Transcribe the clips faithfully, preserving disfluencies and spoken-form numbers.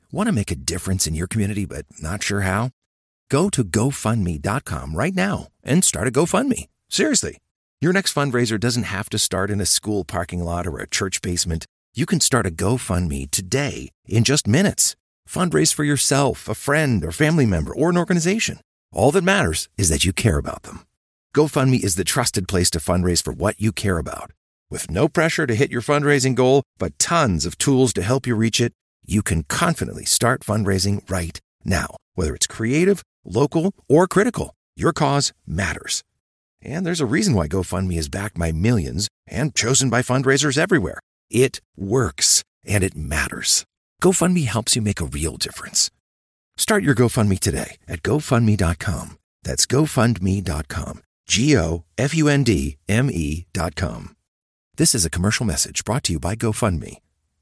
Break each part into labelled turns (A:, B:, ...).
A: Want to make a difference in your community but not sure how? Go to go fund me dot com right now and start a GoFundMe. Seriously. Your next fundraiser doesn't have to start in a school parking lot or a church basement. You can start a GoFundMe today in just minutes. Fundraise for yourself, a friend, or family member, or an organization. All that matters is that you care about them. GoFundMe is the trusted place to fundraise for what you care about. With no pressure to hit your fundraising goal, but tons of tools to help you reach it, you can confidently start fundraising right now. Whether it's creative, local, or critical, your cause matters. And there's a reason why GoFundMe is backed by millions and chosen by fundraisers everywhere. It works, and it matters. GoFundMe helps you make a real difference. Start your GoFundMe today at go fund me dot com. That's go fund me dot com. G O F U N D M E dot com. This is a commercial message brought to you by GoFundMe.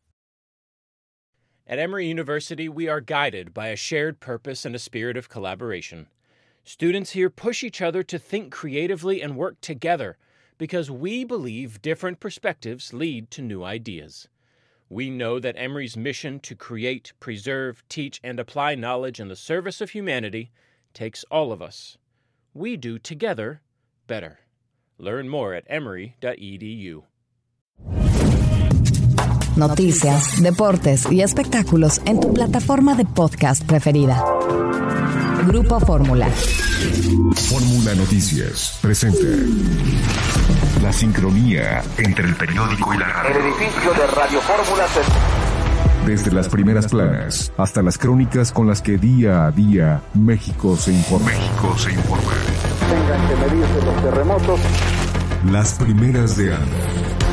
B: At Emory University, we are guided by a shared purpose and a spirit of collaboration. Students here push each other to think creatively and work together because we believe different perspectives lead to new ideas. We know that Emory's mission to create, preserve, teach, and apply knowledge in the service of humanity takes all of us. We do together better. Learn more at emory dot e d u.
C: Noticias, deportes y espectáculos en tu plataforma de podcast preferida. Grupo Fórmula.
D: Fórmula Noticias presenta la sincronía entre el periódico y la radio.
E: El edificio de Radio Fórmula se...
D: Desde las primeras planas hasta las crónicas con las que día a día México se informa. México se informa.
E: Tengan que medirse los terremotos.
D: Las primeras de Anda.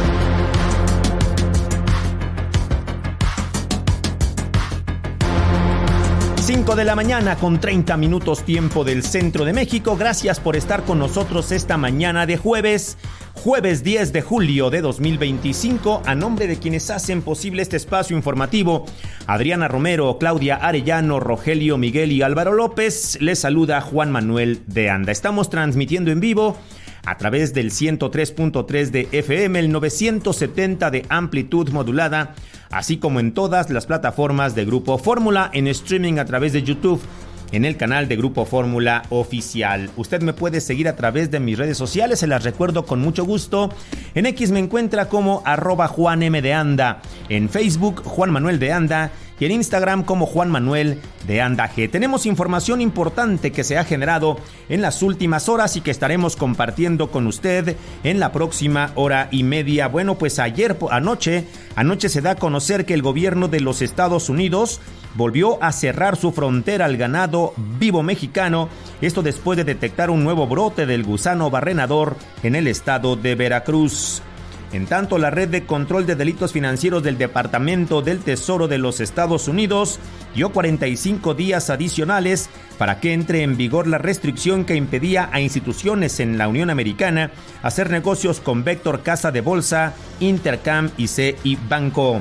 F: cinco de la mañana con treinta minutos tiempo del centro de México. Gracias por estar con nosotros esta mañana de jueves, jueves diez de julio de dos mil veinticinco. A nombre de quienes hacen posible este espacio informativo, Adriana Romero, Claudia Arellano, Rogelio Miguel y Álvaro López, les saluda Juan Manuel de Anda. Estamos transmitiendo en vivo a través del ciento tres punto tres de F M, el novecientos setenta de amplitud modulada, así como en todas las plataformas de Grupo Fórmula, en streaming a través de YouTube, en el canal de Grupo Fórmula Oficial. Usted me puede seguir a través de mis redes sociales, se las recuerdo con mucho gusto. En X me encuentra como arroba Juan M de Anda, en Facebook Juan Manuel de Anda y en Instagram como Juan Manuel de Anda G. Tenemos información importante que se ha generado en las últimas horas y que estaremos compartiendo con usted en la próxima hora y media. Bueno, pues ayer, anoche, anoche se da a conocer que el gobierno de los Estados Unidos volvió a cerrar su frontera al ganado vivo mexicano, esto después de detectar un nuevo brote del gusano barrenador en el estado de Veracruz. En tanto, la Red de Control de Delitos Financieros del Departamento del Tesoro de los Estados Unidos dio cuarenta y cinco días adicionales para que entre en vigor la restricción que impedía a instituciones en la Unión Americana hacer negocios con Vector Casa de Bolsa, Intercam y C I Banco.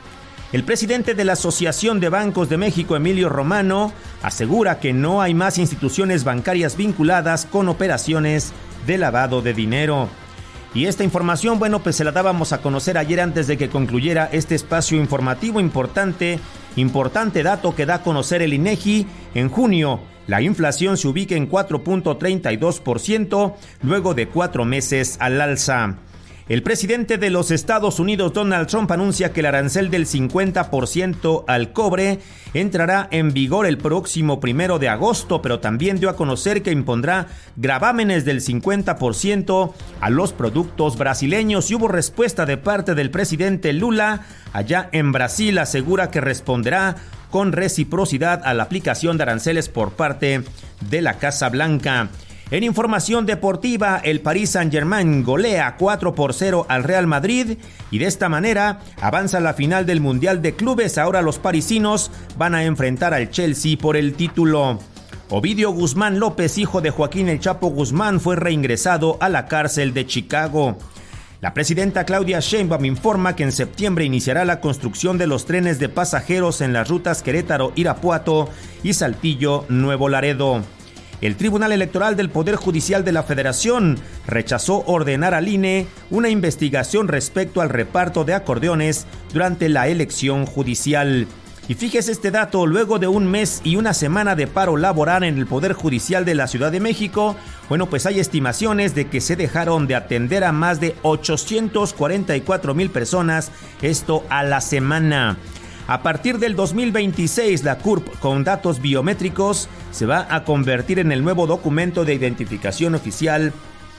F: El presidente de la Asociación de Bancos de México, Emilio Romano, asegura que no hay más instituciones bancarias vinculadas con operaciones de lavado de dinero. Y esta información, bueno, pues se la dábamos a conocer ayer antes de que concluyera este espacio informativo importante, importante dato que da a conocer el INEGI. En junio, la inflación se ubica en cuatro punto treinta y dos por ciento, luego de cuatro meses al alza. El presidente de los Estados Unidos, Donald Trump, anuncia que el arancel del cincuenta por ciento al cobre entrará en vigor el próximo primero de agosto, pero también dio a conocer que impondrá gravámenes del cincuenta por ciento a los productos brasileños. Y hubo respuesta de parte del presidente Lula. Allá en Brasil asegura que responderá con reciprocidad a la aplicación de aranceles por parte de la Casa Blanca. En información deportiva, el Paris Saint-Germain golea cuatro por cero al Real Madrid y de esta manera avanza a la final del Mundial de Clubes. Ahora los parisinos van a enfrentar al Chelsea por el título. Ovidio Guzmán López, hijo de Joaquín El Chapo Guzmán, fue reingresado a la cárcel de Chicago. La presidenta Claudia Sheinbaum informa que en septiembre iniciará la construcción de los trenes de pasajeros en las rutas Querétaro-Irapuato y Saltillo-Nuevo Laredo. El Tribunal Electoral del Poder Judicial de la Federación rechazó ordenar al I N E una investigación respecto al reparto de acordeones durante la elección judicial. Y fíjese este dato, luego de un mes y una semana de paro laboral en el Poder Judicial de la Ciudad de México, bueno, pues hay estimaciones de que se dejaron de atender a más de ochocientos cuarenta y cuatro mil personas, esto a la semana. A partir del dos mil veintiséis, la C U R P con datos biométricos se va a convertir en el nuevo documento de identificación oficial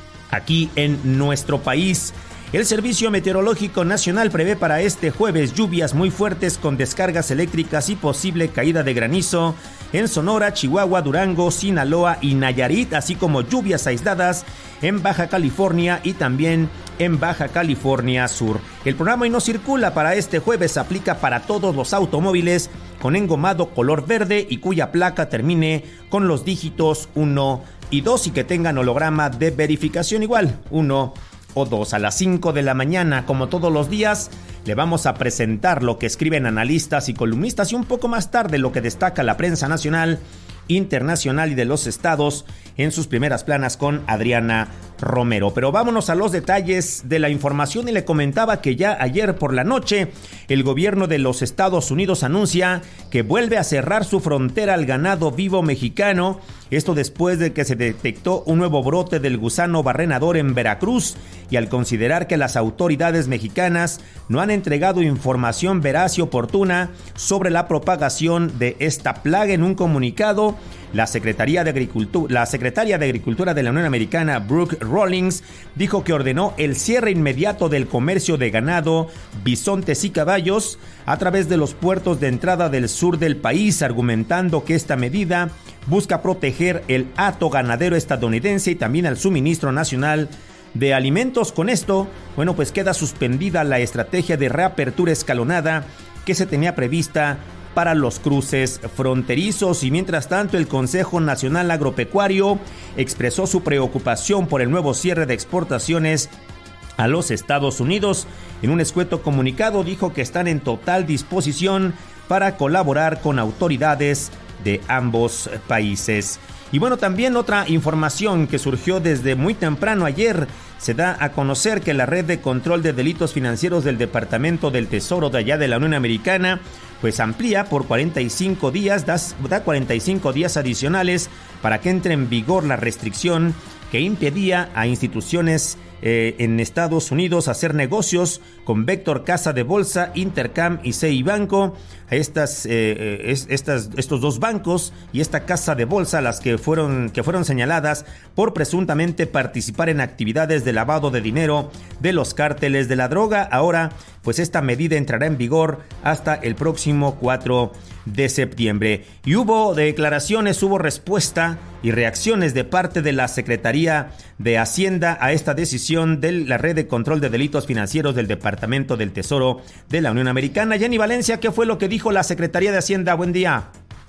F: aquí en nuestro país. El Servicio Meteorológico Nacional prevé para este jueves lluvias muy fuertes con descargas eléctricas y posible caída de granizo en Sonora, Chihuahua, Durango, Sinaloa y Nayarit, así como lluvias aisladas en Baja California y también en Baja California Sur. El programa Hoy No Circula para este jueves aplica para todos los automóviles con engomado color verde y cuya placa termine con los dígitos uno y dos y que tengan holograma de verificación igual, uno o dos. A las cinco de la mañana, como todos los días, le vamos a presentar lo que escriben analistas y columnistas y un poco más tarde lo que destaca la prensa nacional, internacional y de los estados en sus primeras planas con Adriana Romero. Pero vámonos a los detalles de la información y le comentaba que ya ayer por la noche el gobierno de los Estados Unidos anuncia que vuelve a cerrar su frontera al ganado vivo mexicano. Esto después de que se detectó un nuevo brote del gusano barrenador en Veracruz y al considerar que las autoridades mexicanas no han entregado información veraz y oportuna sobre la propagación de esta plaga. En un comunicado, la Secretaría de Agricultura, la secretaria de Agricultura de la Unión Americana, Brooke Rollins, dijo que ordenó el cierre inmediato del comercio de ganado, bisontes y caballos a través de los puertos de entrada del sur del país, argumentando que esta medida busca proteger el hato ganadero estadounidense y también al suministro nacional de alimentos. Con esto, bueno, pues queda suspendida la estrategia de reapertura escalonada que se tenía prevista para los cruces fronterizos. Y mientras tanto, el Consejo Nacional Agropecuario expresó su preocupación por el nuevo cierre de exportaciones a los Estados Unidos. En un escueto comunicado dijo que están en total disposición para colaborar con autoridades de ambos países. Y bueno, también otra información que surgió desde muy temprano ayer, se da a conocer que la Red de Control de Delitos Financieros del Departamento del Tesoro de allá de la Unión Americana pues amplía por cuarenta y cinco días, da, da cuarenta y cinco días adicionales para que entre en vigor la restricción que impedía a instituciones eh, en Estados Unidos hacer negocios con Vector Casa de Bolsa, Intercam y C I Banco. Estas, eh, es, estas, estos dos bancos y esta casa de bolsa, las que fueron, que fueron señaladas por presuntamente participar en actividades de lavado de dinero de los cárteles de la droga. Ahora, pues esta medida entrará en vigor hasta el próximo cuatro de septiembre. Y hubo declaraciones, hubo respuesta y reacciones de parte de la Secretaría de Hacienda a esta decisión de la Red de Control de Delitos Financieros del Departamento del Tesoro de la Unión Americana. Jenny Valencia, ¿qué fue lo que dijo la Secretaría de Hacienda? Buen día.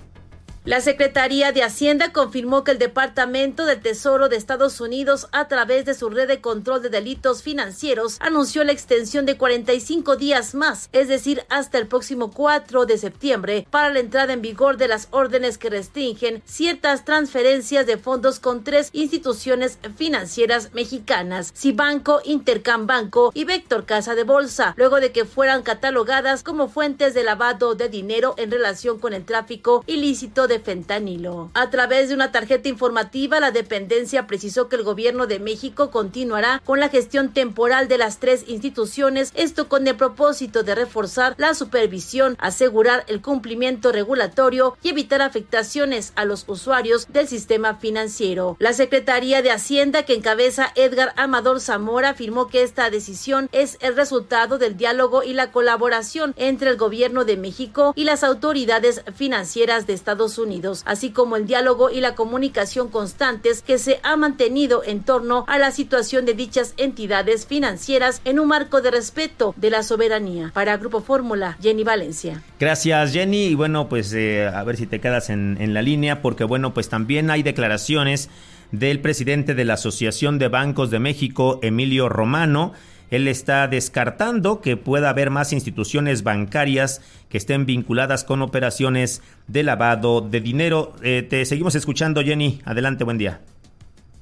G: La Secretaría de Hacienda confirmó que el Departamento del Tesoro de Estados Unidos, a través de su Red de Control de Delitos Financieros, anunció la extensión de cuarenta y cinco días más, es decir, hasta el próximo cuatro de septiembre, para la entrada en vigor de las órdenes que restringen ciertas transferencias de fondos con tres instituciones financieras mexicanas, Cibanco, Intercam Banco y Vector Casa de Bolsa, luego de que fueran catalogadas como fuentes de lavado de dinero en relación con el tráfico ilícito de de fentanilo. A través de una tarjeta informativa, la dependencia precisó que el gobierno de México continuará con la gestión temporal de las tres instituciones, esto con el propósito de reforzar la supervisión, asegurar el cumplimiento regulatorio y evitar afectaciones a los usuarios del sistema financiero. La Secretaría de Hacienda, que encabeza Edgar Amador Zamora, afirmó que esta decisión es el resultado del diálogo y la colaboración entre el gobierno de México y las autoridades financieras de Estados Unidos, así como el diálogo y la comunicación constantes que se ha mantenido en torno a la situación de dichas entidades financieras en un marco de respeto de la soberanía. Para Grupo Fórmula, Jenny Valencia.
F: Gracias, Jenny. Y bueno, pues eh, a ver si te quedas en, en la línea, porque bueno, pues también hay declaraciones del presidente de la Asociación de Bancos de México, Emilio Romano. Él está descartando que pueda haber más instituciones bancarias que estén vinculadas con operaciones de lavado de dinero. Eh, te seguimos escuchando, Jenny. Adelante, buen día.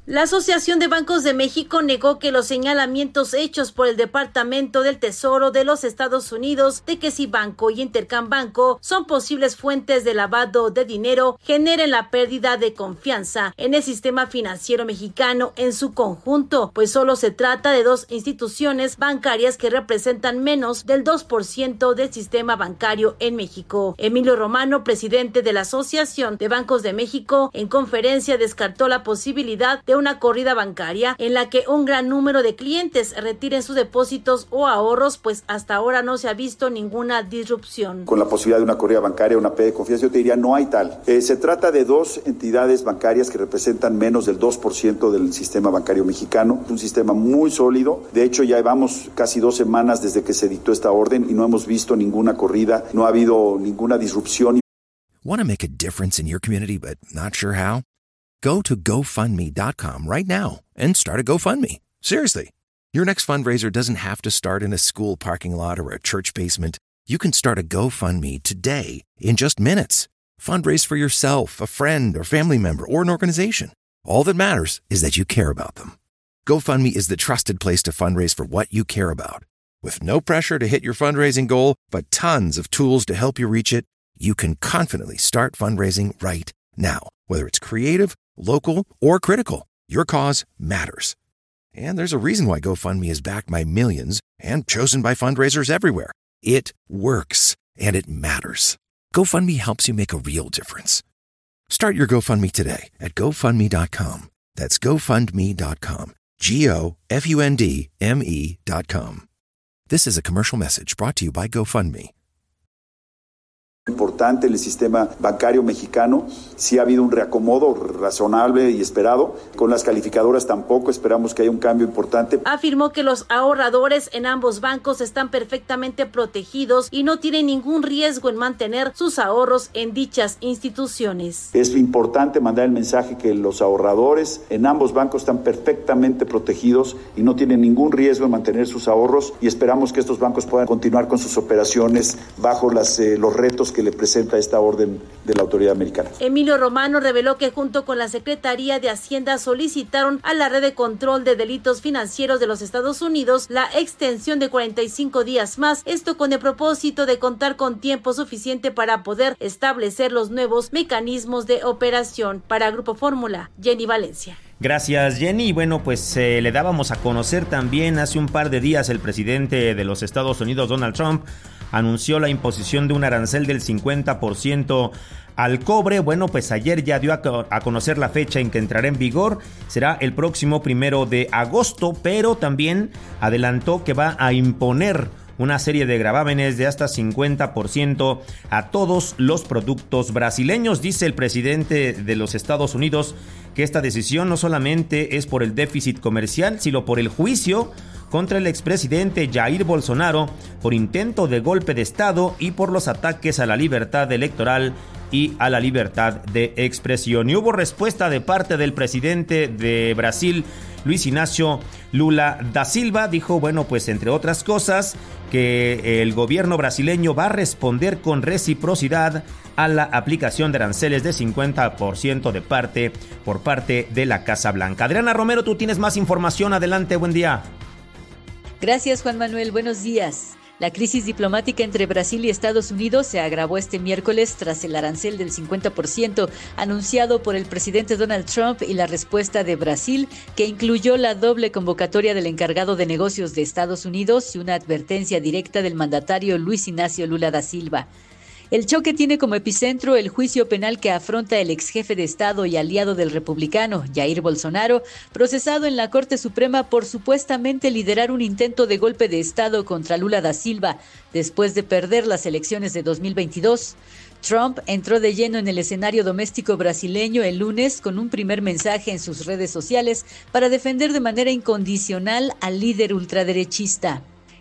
G: La Asociación de Bancos de México negó que los señalamientos hechos por el Departamento del Tesoro de los Estados Unidos de que Cibanco y Intercambanco son posibles fuentes de lavado de dinero generen la pérdida de confianza en el sistema financiero mexicano en su conjunto, pues solo se trata de dos instituciones bancarias que representan menos del dos por ciento del sistema bancario en México. Emilio Romano, presidente de la Asociación de Bancos de México, en conferencia descartó la posibilidad de una corrida bancaria en la que un gran número de clientes retiren sus depósitos o ahorros, pues hasta ahora no se ha visto ninguna disrupción.
H: Con la posibilidad de una corrida bancaria, una pérdida de confianza, yo te diría no hay tal. Eh, se trata de dos entidades bancarias que representan menos del dos por ciento del sistema bancario mexicano, un sistema muy sólido. De hecho, ya llevamos casi dos semanas desde que se dictó esta orden y no hemos visto ninguna corrida, no ha habido ninguna disrupción.
A: Want to make a difference in your community but not sure how? Go to go fund me dot com right now and start a GoFundMe. Seriously. Your next fundraiser doesn't have to start in a school parking lot or a church basement. You can start a GoFundMe today in just minutes. Fundraise for yourself, a friend, or family member, or an organization. All that matters is that you care about them. GoFundMe is the trusted place to fundraise for what you care about. With no pressure to hit your fundraising goal, but tons of tools to help you reach it, you can confidently start fundraising right now. Whether it's creative, local, or critical, your cause matters. And there's a reason why GoFundMe is backed by millions and chosen by fundraisers everywhere. It works, and it matters. GoFundMe helps you make a real difference. Start your GoFundMe today at go fund me dot com. That's go fund me dot com. G O F U N D M E dot com. This is a commercial message brought to you by GoFundMe.
H: Importante en el sistema bancario mexicano, sí ha habido un reacomodo razonable y esperado. Con las calificadoras tampoco esperamos que haya un cambio importante.
G: Afirmó que los ahorradores en ambos bancos están perfectamente protegidos y no tienen ningún riesgo en mantener sus ahorros en dichas instituciones.
H: Es importante mandar el mensaje que los ahorradores en ambos bancos están perfectamente protegidos y no tienen ningún riesgo en mantener sus ahorros, y esperamos que estos bancos puedan continuar con sus operaciones bajo las, eh, los retos que que le presenta esta orden de la autoridad americana.
G: Emilio Romano reveló que junto con la Secretaría de Hacienda solicitaron a la Red de Control de Delitos Financieros de los Estados Unidos la extensión de cuarenta y cinco días más, esto con el propósito de contar con tiempo suficiente para poder establecer los nuevos mecanismos de operación. Para Grupo Fórmula, Jenny Valencia.
F: Gracias, Jenny. Bueno, pues eh, le dábamos a conocer también hace un par de días el presidente de los Estados Unidos, Donald Trump, anunció la imposición de un arancel del cincuenta por ciento al cobre. Bueno, pues ayer ya dio a, co- a conocer la fecha en que entrará en vigor. Será el próximo primero de agosto, pero también adelantó que va a imponer una serie de gravámenes de hasta cincuenta por ciento a todos los productos brasileños. Dice el presidente de los Estados Unidos que esta decisión no solamente es por el déficit comercial, sino por el juicio contra el expresidente Jair Bolsonaro por intento de golpe de Estado y por los ataques a la libertad electoral y a la libertad de expresión. Y hubo respuesta de parte del presidente de Brasil, Luis Inácio Lula da Silva. Dijo, bueno, pues entre otras cosas, que el gobierno brasileño va a responder con reciprocidad a la aplicación de aranceles de cincuenta por ciento de parte por parte de la Casa Blanca. Adriana Romero, tú tienes más información. Adelante, buen día.
I: Gracias, Juan Manuel. Buenos días. La crisis diplomática entre Brasil y Estados Unidos se agravó este miércoles tras el arancel del cincuenta por ciento anunciado por el presidente Donald Trump y la respuesta de Brasil, que incluyó la doble convocatoria del encargado de negocios de Estados Unidos y una advertencia directa del mandatario Luis Inácio Lula da Silva. El choque tiene como epicentro el juicio penal que afronta el ex jefe de Estado y aliado del republicano, Jair Bolsonaro, procesado en la Corte Suprema por supuestamente liderar un intento de golpe de Estado contra Lula da Silva después de perder las elecciones de dos mil veintidós. Trump entró de lleno en el escenario doméstico brasileño el lunes con un primer mensaje en sus redes sociales para defender de manera incondicional al líder ultraderechista.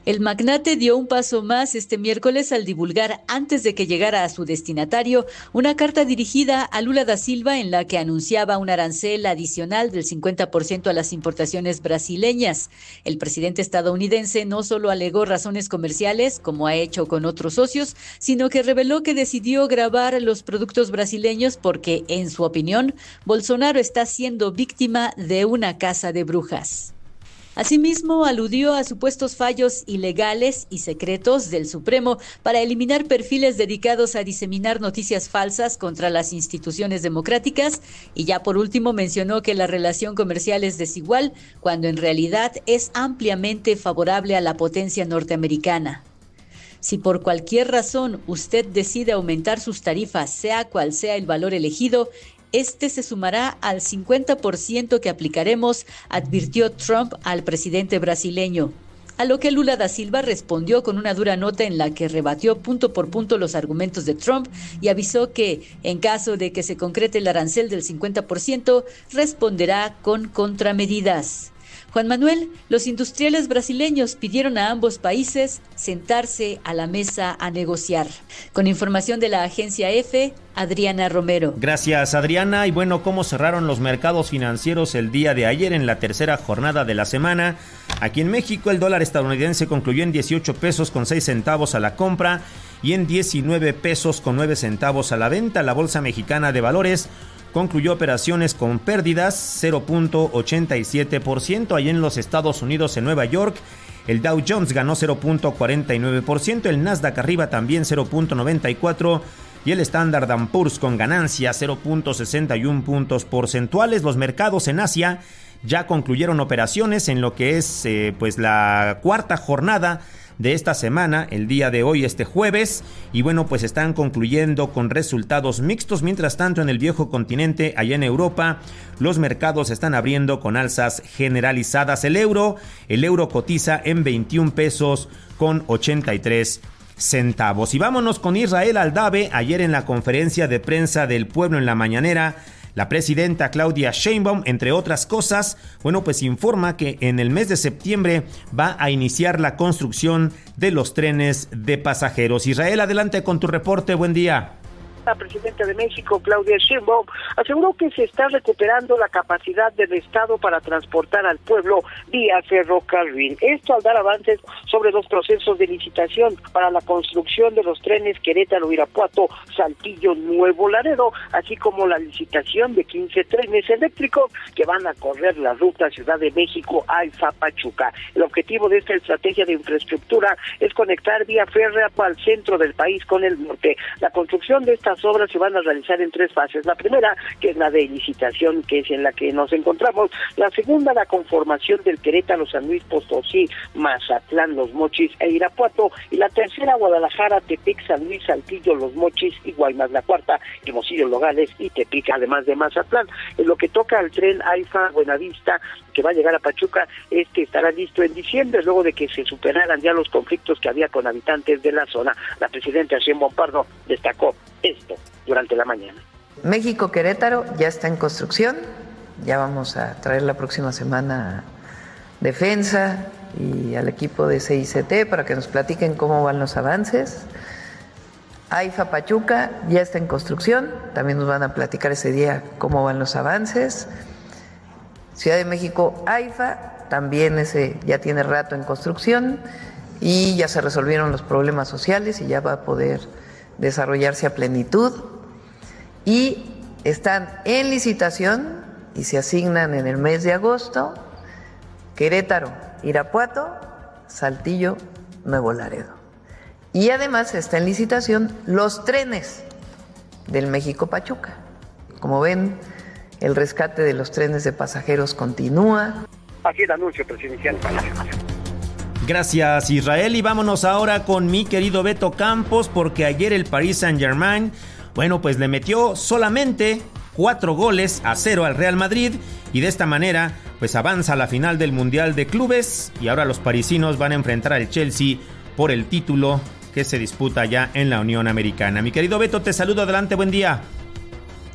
I: El magnate dio un paso más este miércoles al divulgar, antes de que llegara a su destinatario, una carta dirigida a Lula da Silva en la que anunciaba un arancel adicional del cincuenta por ciento a las importaciones brasileñas. El presidente estadounidense no solo alegó razones comerciales, como ha hecho con otros socios, sino que reveló que decidió gravar los productos brasileños porque, en su opinión, Bolsonaro está siendo víctima de una caza de brujas. Asimismo, aludió a supuestos fallos ilegales y secretos del Supremo para eliminar perfiles dedicados a diseminar noticias falsas contra las instituciones democráticas y ya por último mencionó que la relación comercial es desigual cuando en realidad es ampliamente favorable a la potencia norteamericana. Si por cualquier razón usted decide aumentar sus tarifas, sea cual sea el valor elegido, este se sumará al cincuenta por ciento que aplicaremos, advirtió Trump al presidente brasileño. A lo que Lula da Silva respondió con una dura nota en la que rebatió punto por punto los argumentos de Trump y avisó que, en caso de que se concrete el arancel del cincuenta por ciento, responderá con contramedidas. Juan Manuel, los industriales brasileños pidieron a ambos países sentarse a la mesa a negociar. Con información de la agencia EFE, Adriana Romero.
F: Gracias, Adriana. Y bueno, ¿cómo cerraron los mercados financieros el día de ayer en la tercera jornada de la semana? Aquí en México, el dólar estadounidense concluyó en dieciocho pesos con seis centavos a la compra y en diecinueve pesos con nueve centavos a la venta. La Bolsa Mexicana de Valores concluyó operaciones con pérdidas cero punto ochenta y siete por ciento. Allí en los Estados Unidos, en Nueva York, el Dow Jones ganó cero punto cuarenta y nueve por ciento, el Nasdaq arriba también cero punto noventa y cuatro por ciento y el Standard and Poor's con ganancia cero punto sesenta y uno puntos porcentuales. Los mercados en Asia ya concluyeron operaciones en lo que es eh, pues la cuarta jornada de esta semana, el día de hoy, este jueves, y bueno, pues están concluyendo con resultados mixtos. Mientras tanto, en el viejo continente, allá en Europa, los mercados están abriendo con alzas generalizadas. El euro, el euro cotiza en veintiún pesos con ochenta y tres centavos. Y vámonos con Israel Aldave. Ayer en la conferencia de prensa del pueblo en la mañanera, la presidenta Claudia Sheinbaum, entre otras cosas, bueno, pues informa que en el mes de septiembre va a iniciar la construcción de los trenes de pasajeros. Israel, adelante con tu reporte. Buen día.
J: La presidenta de México, Claudia Sheinbaum, aseguró que se está recuperando la capacidad del Estado para transportar al pueblo vía ferrocarril. Esto al dar avances sobre los procesos de licitación para la construcción de los trenes Querétaro-Irapuato, Saltillo-Nuevo Laredo, así como la licitación de quince trenes eléctricos que van a correr la ruta Ciudad de México, AIFA, Pachuca. El objetivo de esta estrategia de infraestructura es conectar vía férrea al centro del país con el norte. La construcción de estas obras se van a realizar en tres fases. La primera, que es la de licitación, que es en la que nos encontramos. La segunda, la conformación del Querétaro, San Luis Potosí, Mazatlán, Los Mochis e Irapuato. Y la tercera, Guadalajara, Tepic, San Luis, Saltillo, Los Mochis y Guaymas. La cuarta, Hermosillo, Nogales y Tepic, además de Mazatlán. En lo que toca al tren AIFA Buenavista, que va a llegar a Pachuca, este estará listo en diciembre, luego de que se superaran ya los conflictos que había con habitantes de la zona. La presidenta Sheinbaum Pardo destacó esto durante la mañana.
K: México Querétaro ya está en construcción, ya vamos a traer la próxima semana Defensa y al equipo de C I C T para que nos platiquen cómo van los avances. AIFA Pachuca ya está en construcción, también nos van a platicar ese día cómo van los avances. Ciudad de México AIFA también ese ya tiene rato en construcción y ya se resolvieron los problemas sociales y ya va a poder desarrollarse a plenitud, y están en licitación y se asignan en el mes de agosto Querétaro, Irapuato, Saltillo, Nuevo Laredo. Y además está en licitación los trenes del México Pachuca. Como ven, el rescate de los trenes de pasajeros continúa.
J: Aquí el anuncio presidencial.
F: Gracias, Israel, y vámonos ahora con mi querido Beto Campos, porque ayer el Paris Saint-Germain, bueno, pues le metió solamente cuatro goles a cero al Real Madrid, y de esta manera, pues avanza a la final del Mundial de Clubes, y ahora los parisinos van a enfrentar al Chelsea por el título que se disputa ya en la Unión Americana. Mi querido Beto, te saludo, adelante, buen día.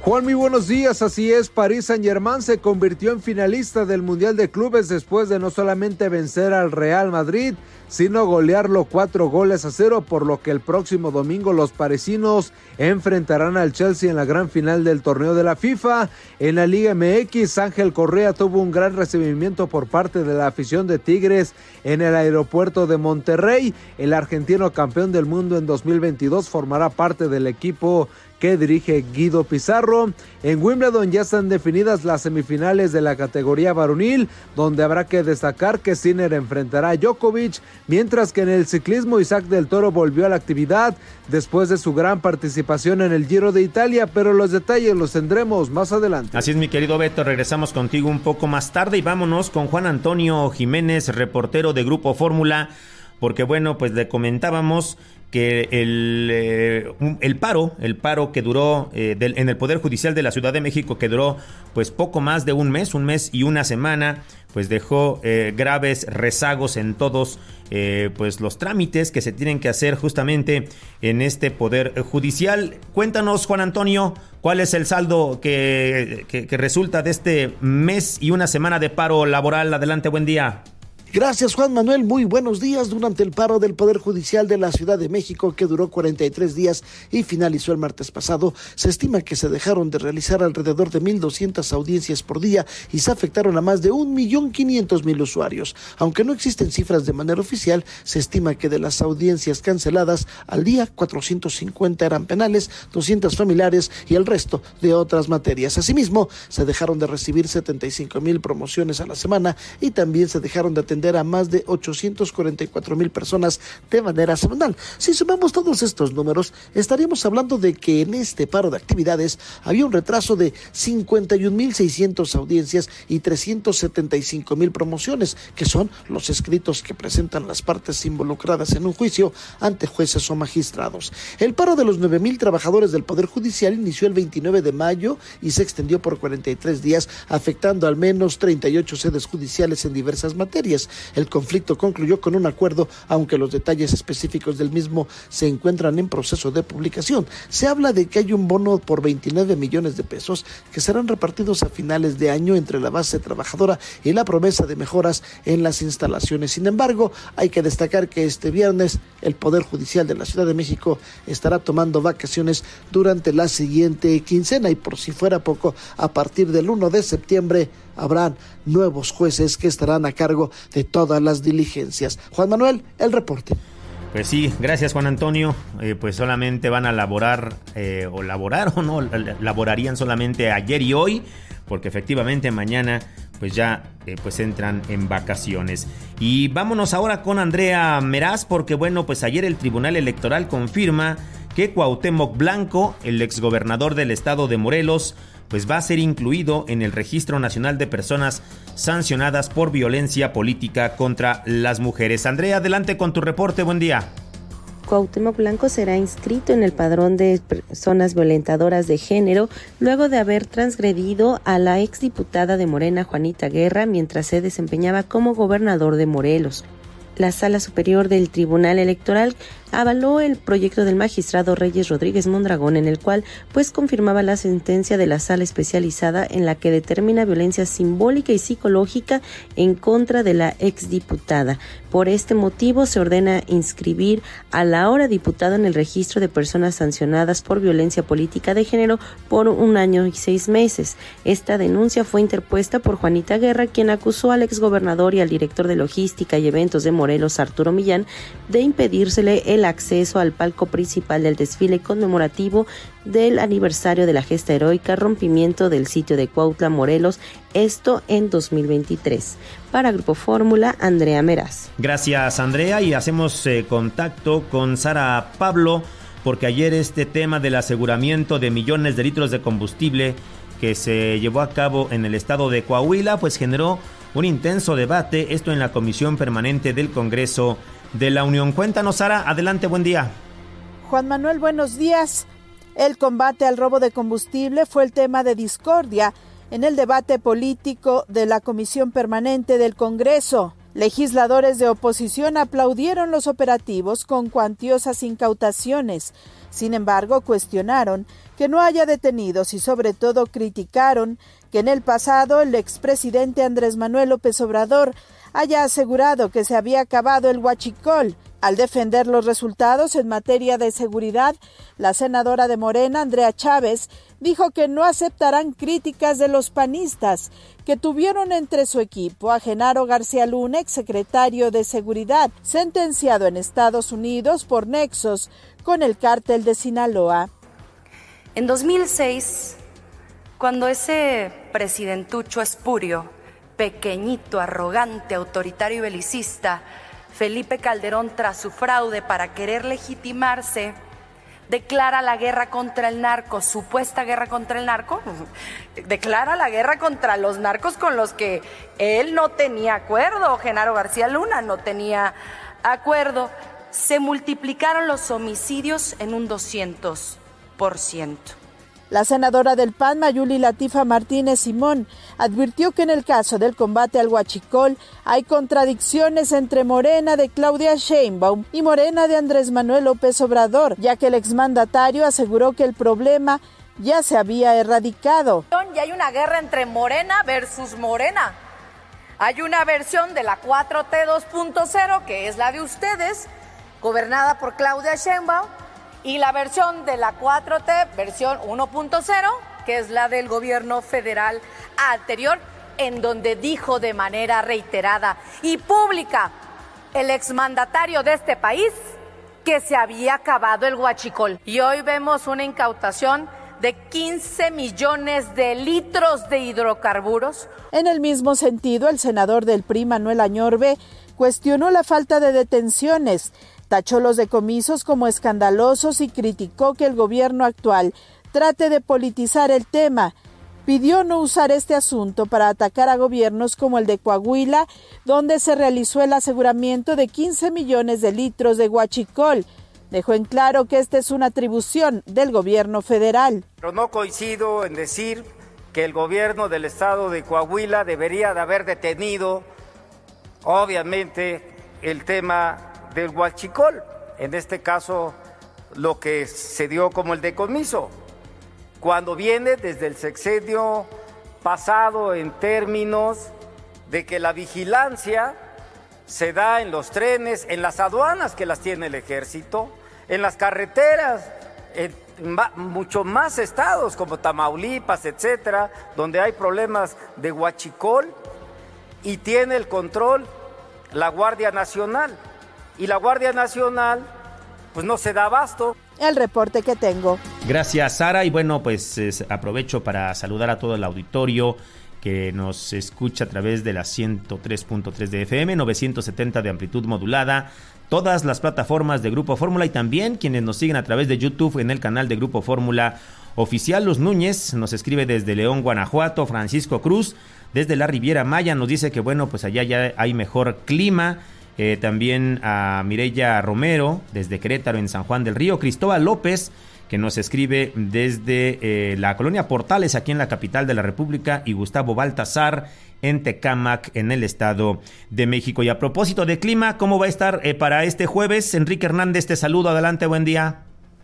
L: Juan, muy buenos días. Así es, Paris Saint-Germain se convirtió en finalista del Mundial de Clubes después de no solamente vencer al Real Madrid, sino golearlo cuatro goles a cero, por lo que el próximo domingo los parisinos enfrentarán al Chelsea en la gran final del torneo de la FIFA. En la Liga M X, Ángel Correa tuvo un gran recibimiento por parte de la afición de Tigres en el aeropuerto de Monterrey. El argentino campeón del mundo en dos mil veintidós formará parte del equipo que dirige Guido Pizarro. En Wimbledon ya están definidas las semifinales de la categoría varonil, donde habrá que destacar que Sinner enfrentará a Djokovic, mientras que en el ciclismo Isaac del Toro volvió a la actividad después de su gran participación en el Giro de Italia, pero los detalles los tendremos más adelante.
F: Así es, mi querido Beto, regresamos contigo un poco más tarde y vámonos con Juan Antonio Jiménez, reportero de Grupo Fórmula, porque bueno, pues le comentábamos que el, eh, el paro, el paro que duró eh, del, en el Poder Judicial de la Ciudad de México, que duró pues poco más de un mes, un mes y una semana, pues dejó eh, graves rezagos en todos eh, pues los trámites que se tienen que hacer justamente en este Poder Judicial. Cuéntanos, Juan Antonio, ¿cuál es el saldo que, que, que resulta de este mes y una semana de paro laboral? Adelante, buen día.
M: Gracias, Juan Manuel. Muy buenos días. Durante el paro del Poder Judicial de la Ciudad de México, que duró cuarenta y tres días y finalizó el martes pasado, se estima que se dejaron de realizar alrededor de mil doscientas audiencias por día y se afectaron a más de un millón quinientos mil usuarios. Aunque no existen cifras de manera oficial, se estima que de las audiencias canceladas al día, cuatrocientos cincuenta eran penales, doscientas familiares y el resto de otras materias. Asimismo, se dejaron de recibir setenta y cinco mil promociones a la semana y también se dejaron de atender a más de ochocientos cuarenta y cuatro mil personas de manera semanal. Si sumamos todos estos números, estaríamos hablando de que en este paro de actividades había un retraso de cincuenta y un mil seiscientas audiencias y trescientos setenta y cinco mil promociones, que son los escritos que presentan las partes involucradas en un juicio ante jueces o magistrados. El paro de los nueve mil trabajadores del Poder Judicial inició el veintinueve de mayo y se extendió por cuarenta y tres días, afectando al menos treinta y ocho sedes judiciales en diversas materias. El conflicto concluyó con un acuerdo, aunque los detalles específicos del mismo se encuentran en proceso de publicación. Se habla de que hay un bono por veintinueve millones de pesos que serán repartidos a finales de año entre la base trabajadora y la promesa de mejoras en las instalaciones. Sin embargo, hay que destacar que este viernes el Poder Judicial de la Ciudad de México estará tomando vacaciones durante la siguiente quincena y, por si fuera poco, a partir del primero de septiembre habrán nuevos jueces que estarán a cargo de todas las diligencias. Juan Manuel, el reporte.
F: Pues sí, gracias, Juan Antonio. Eh, pues solamente van a laborar eh, o laborar o no, laborarían solamente ayer y hoy, porque efectivamente mañana pues ya eh, pues entran en vacaciones. Y vámonos ahora con Andrea Meraz, porque bueno, pues ayer el Tribunal Electoral confirma que Cuauhtémoc Blanco, el exgobernador del estado de Morelos, pues va a ser incluido en el Registro Nacional de Personas Sancionadas por Violencia Política contra las Mujeres. Andrea, adelante con tu reporte, buen día.
N: Cuauhtémoc Blanco será inscrito en el padrón de personas violentadoras de género luego de haber transgredido a la exdiputada de Morena, Juanita Guerra, mientras se desempeñaba como gobernador de Morelos. La Sala Superior del Tribunal Electoral avaló el proyecto del magistrado Reyes Rodríguez Mondragón, en el cual pues confirmaba la sentencia de la sala especializada en la que determina violencia simbólica y psicológica en contra de la exdiputada. Por este motivo se ordena inscribir a la ahora diputada en el registro de personas sancionadas por violencia política de género por un año y seis meses. Esta denuncia fue interpuesta por Juanita Guerra, quien acusó al exgobernador y al director de logística y eventos de Morelos, Arturo Millán, de impedírsele el acceso al palco principal del desfile conmemorativo del aniversario de la gesta heroica rompimiento del sitio de Cuautla, Morelos, esto en dos mil veintitrés. Para Grupo Fórmula, Andrea Meraz.
F: Gracias, Andrea, y hacemos eh, contacto con Sara Pablo, porque ayer este tema del aseguramiento de millones de litros de combustible que se llevó a cabo en el estado de Coahuila, pues generó un intenso debate, esto en la Comisión Permanente del Congreso de la Unión. Cuéntanos, Sara, adelante, buen día.
O: Juan Manuel, buenos días. El combate al robo de combustible fue el tema de discordia en el debate político de la Comisión Permanente del Congreso. Legisladores de oposición aplaudieron los operativos con cuantiosas incautaciones. Sin embargo, cuestionaron que no haya detenidos y sobre todo criticaron que en el pasado el expresidente Andrés Manuel López Obrador haya asegurado que se había acabado el huachicol. Al defender los resultados en materia de seguridad, la senadora de Morena, Andrea Chávez, dijo que no aceptarán críticas de los panistas, que tuvieron entre su equipo a Genaro García Luna, exsecretario de Seguridad, sentenciado en Estados Unidos por nexos con el cártel de Sinaloa.
P: En dos mil seis, cuando ese presidentucho espurio, pequeñito, arrogante, autoritario y belicista, Felipe Calderón, tras su fraude para querer legitimarse, declara la guerra contra el narco, supuesta guerra contra el narco, declara la guerra contra los narcos con los que él no tenía acuerdo, Genaro García Luna no tenía acuerdo. Se multiplicaron los homicidios en un doscientos por ciento.
O: La senadora del P A N, Mayuli Latifa Martínez Simón, advirtió que en el caso del combate al huachicol hay contradicciones entre Morena de Claudia Sheinbaum y Morena de Andrés Manuel López Obrador, ya que el exmandatario aseguró que el problema ya se había erradicado.
Q: Y hay una guerra entre Morena versus Morena. Hay una versión de la cuatro T dos punto cero, que es la de ustedes, gobernada por Claudia Sheinbaum, y la versión de la cuatro T, versión uno punto cero, que es la del gobierno federal anterior, en donde dijo de manera reiterada y pública el exmandatario de este país que se había acabado el huachicol. Y hoy vemos una incautación de quince millones de litros de hidrocarburos.
O: En el mismo sentido, el senador del P R I, Manuel Añorbe, cuestionó la falta de detenciones, tachó los decomisos como escandalosos y criticó que el gobierno actual trate de politizar el tema. Pidió no usar este asunto para atacar a gobiernos como el de Coahuila, donde se realizó el aseguramiento de quince millones de litros de huachicol. Dejó en claro que esta es una atribución del gobierno federal.
R: Pero no coincido en decir que el gobierno del estado de Coahuila debería de haber detenido, obviamente, el tema del huachicol, en este caso lo que se dio como el decomiso, cuando viene desde el sexenio pasado en términos de que la vigilancia se da en los trenes, en las aduanas que las tiene el ejército, en las carreteras, en muchos más estados como Tamaulipas, etcétera, donde hay problemas de huachicol y tiene el control la Guardia Nacional. Y la Guardia Nacional, pues no se da abasto.
O: El reporte que tengo.
F: Gracias, Sara. Y bueno, pues es, aprovecho para saludar a todo el auditorio que nos escucha a través de la ciento tres punto tres de F M, novecientos setenta de amplitud modulada, todas las plataformas de Grupo Fórmula y también quienes nos siguen a través de YouTube en el canal de Grupo Fórmula Oficial. Luz Núñez nos escribe desde León, Guanajuato. Francisco Cruz desde la Riviera Maya nos dice que bueno, pues allá ya hay mejor clima. Eh, también a Mireya Romero desde Querétaro en San Juan del Río, Cristóbal López que nos escribe desde eh, la colonia Portales aquí en la capital de la República y Gustavo Baltasar en Tecámac en el Estado de México. Y a propósito de clima, ¿cómo va a estar eh, para este jueves? Enrique Hernández, te saludo, adelante, buen día.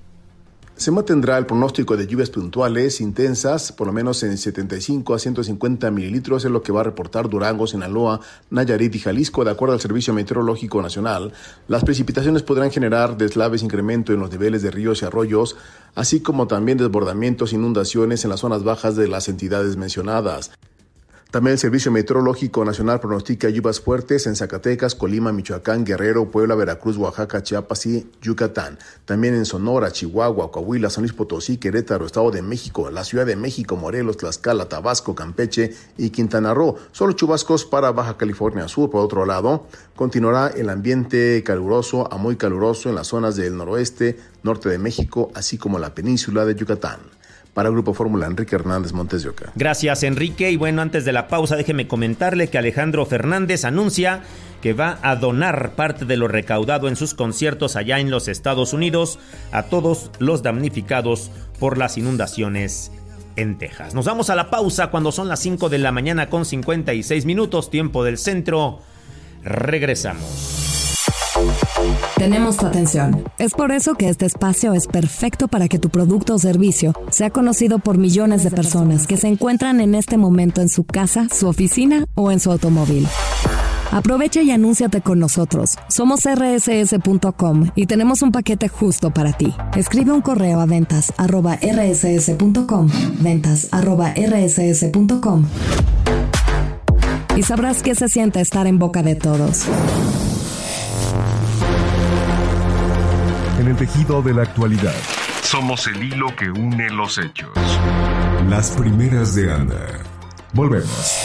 S: Se mantendrá el pronóstico de lluvias puntuales intensas, por lo menos en setenta y cinco a ciento cincuenta mililitros, es lo que va a reportar Durango, Sinaloa, Nayarit y Jalisco, de acuerdo al Servicio Meteorológico Nacional. Las precipitaciones podrán generar deslaves, incremento en los niveles de ríos y arroyos, así como también desbordamientos, inundaciones en las zonas bajas de las entidades mencionadas. También el Servicio Meteorológico Nacional pronostica lluvias fuertes en Zacatecas, Colima, Michoacán, Guerrero, Puebla, Veracruz, Oaxaca, Chiapas y Yucatán. También en Sonora, Chihuahua, Coahuila, San Luis Potosí, Querétaro, Estado de México, la Ciudad de México, Morelos, Tlaxcala, Tabasco, Campeche y Quintana Roo. Solo chubascos para Baja California Sur. Por otro lado, continuará el ambiente caluroso a muy caluroso en las zonas del noroeste, norte de México, así como la península de Yucatán. Para Grupo Fórmula, Enrique Hernández, Montes de Oca.
F: Gracias, Enrique. Y bueno, antes de la pausa, déjeme comentarle que Alejandro Fernández anuncia que va a donar parte de lo recaudado en sus conciertos allá en los Estados Unidos a todos los damnificados por las inundaciones en Texas. Nos vamos a la pausa cuando son las cinco de la mañana con cincuenta y seis minutos, tiempo del centro Regresamos.
C: Tenemos tu atención. Es por eso que este espacio es perfecto para que tu producto o servicio sea conocido por millones de personas que se encuentran en este momento en su casa, su oficina o en su automóvil. Aprovecha y anúnciate con nosotros. Somos erre ese ese punto com y tenemos un paquete justo para ti. Escribe un correo a ventas arroba erre ese ese punto com, ventas arroba erre ese ese punto com, y sabrás qué se siente estar en boca de todos.
D: En el tejido de la actualidad, somos el hilo que une los hechos. Las primeras de Anda. Volvemos.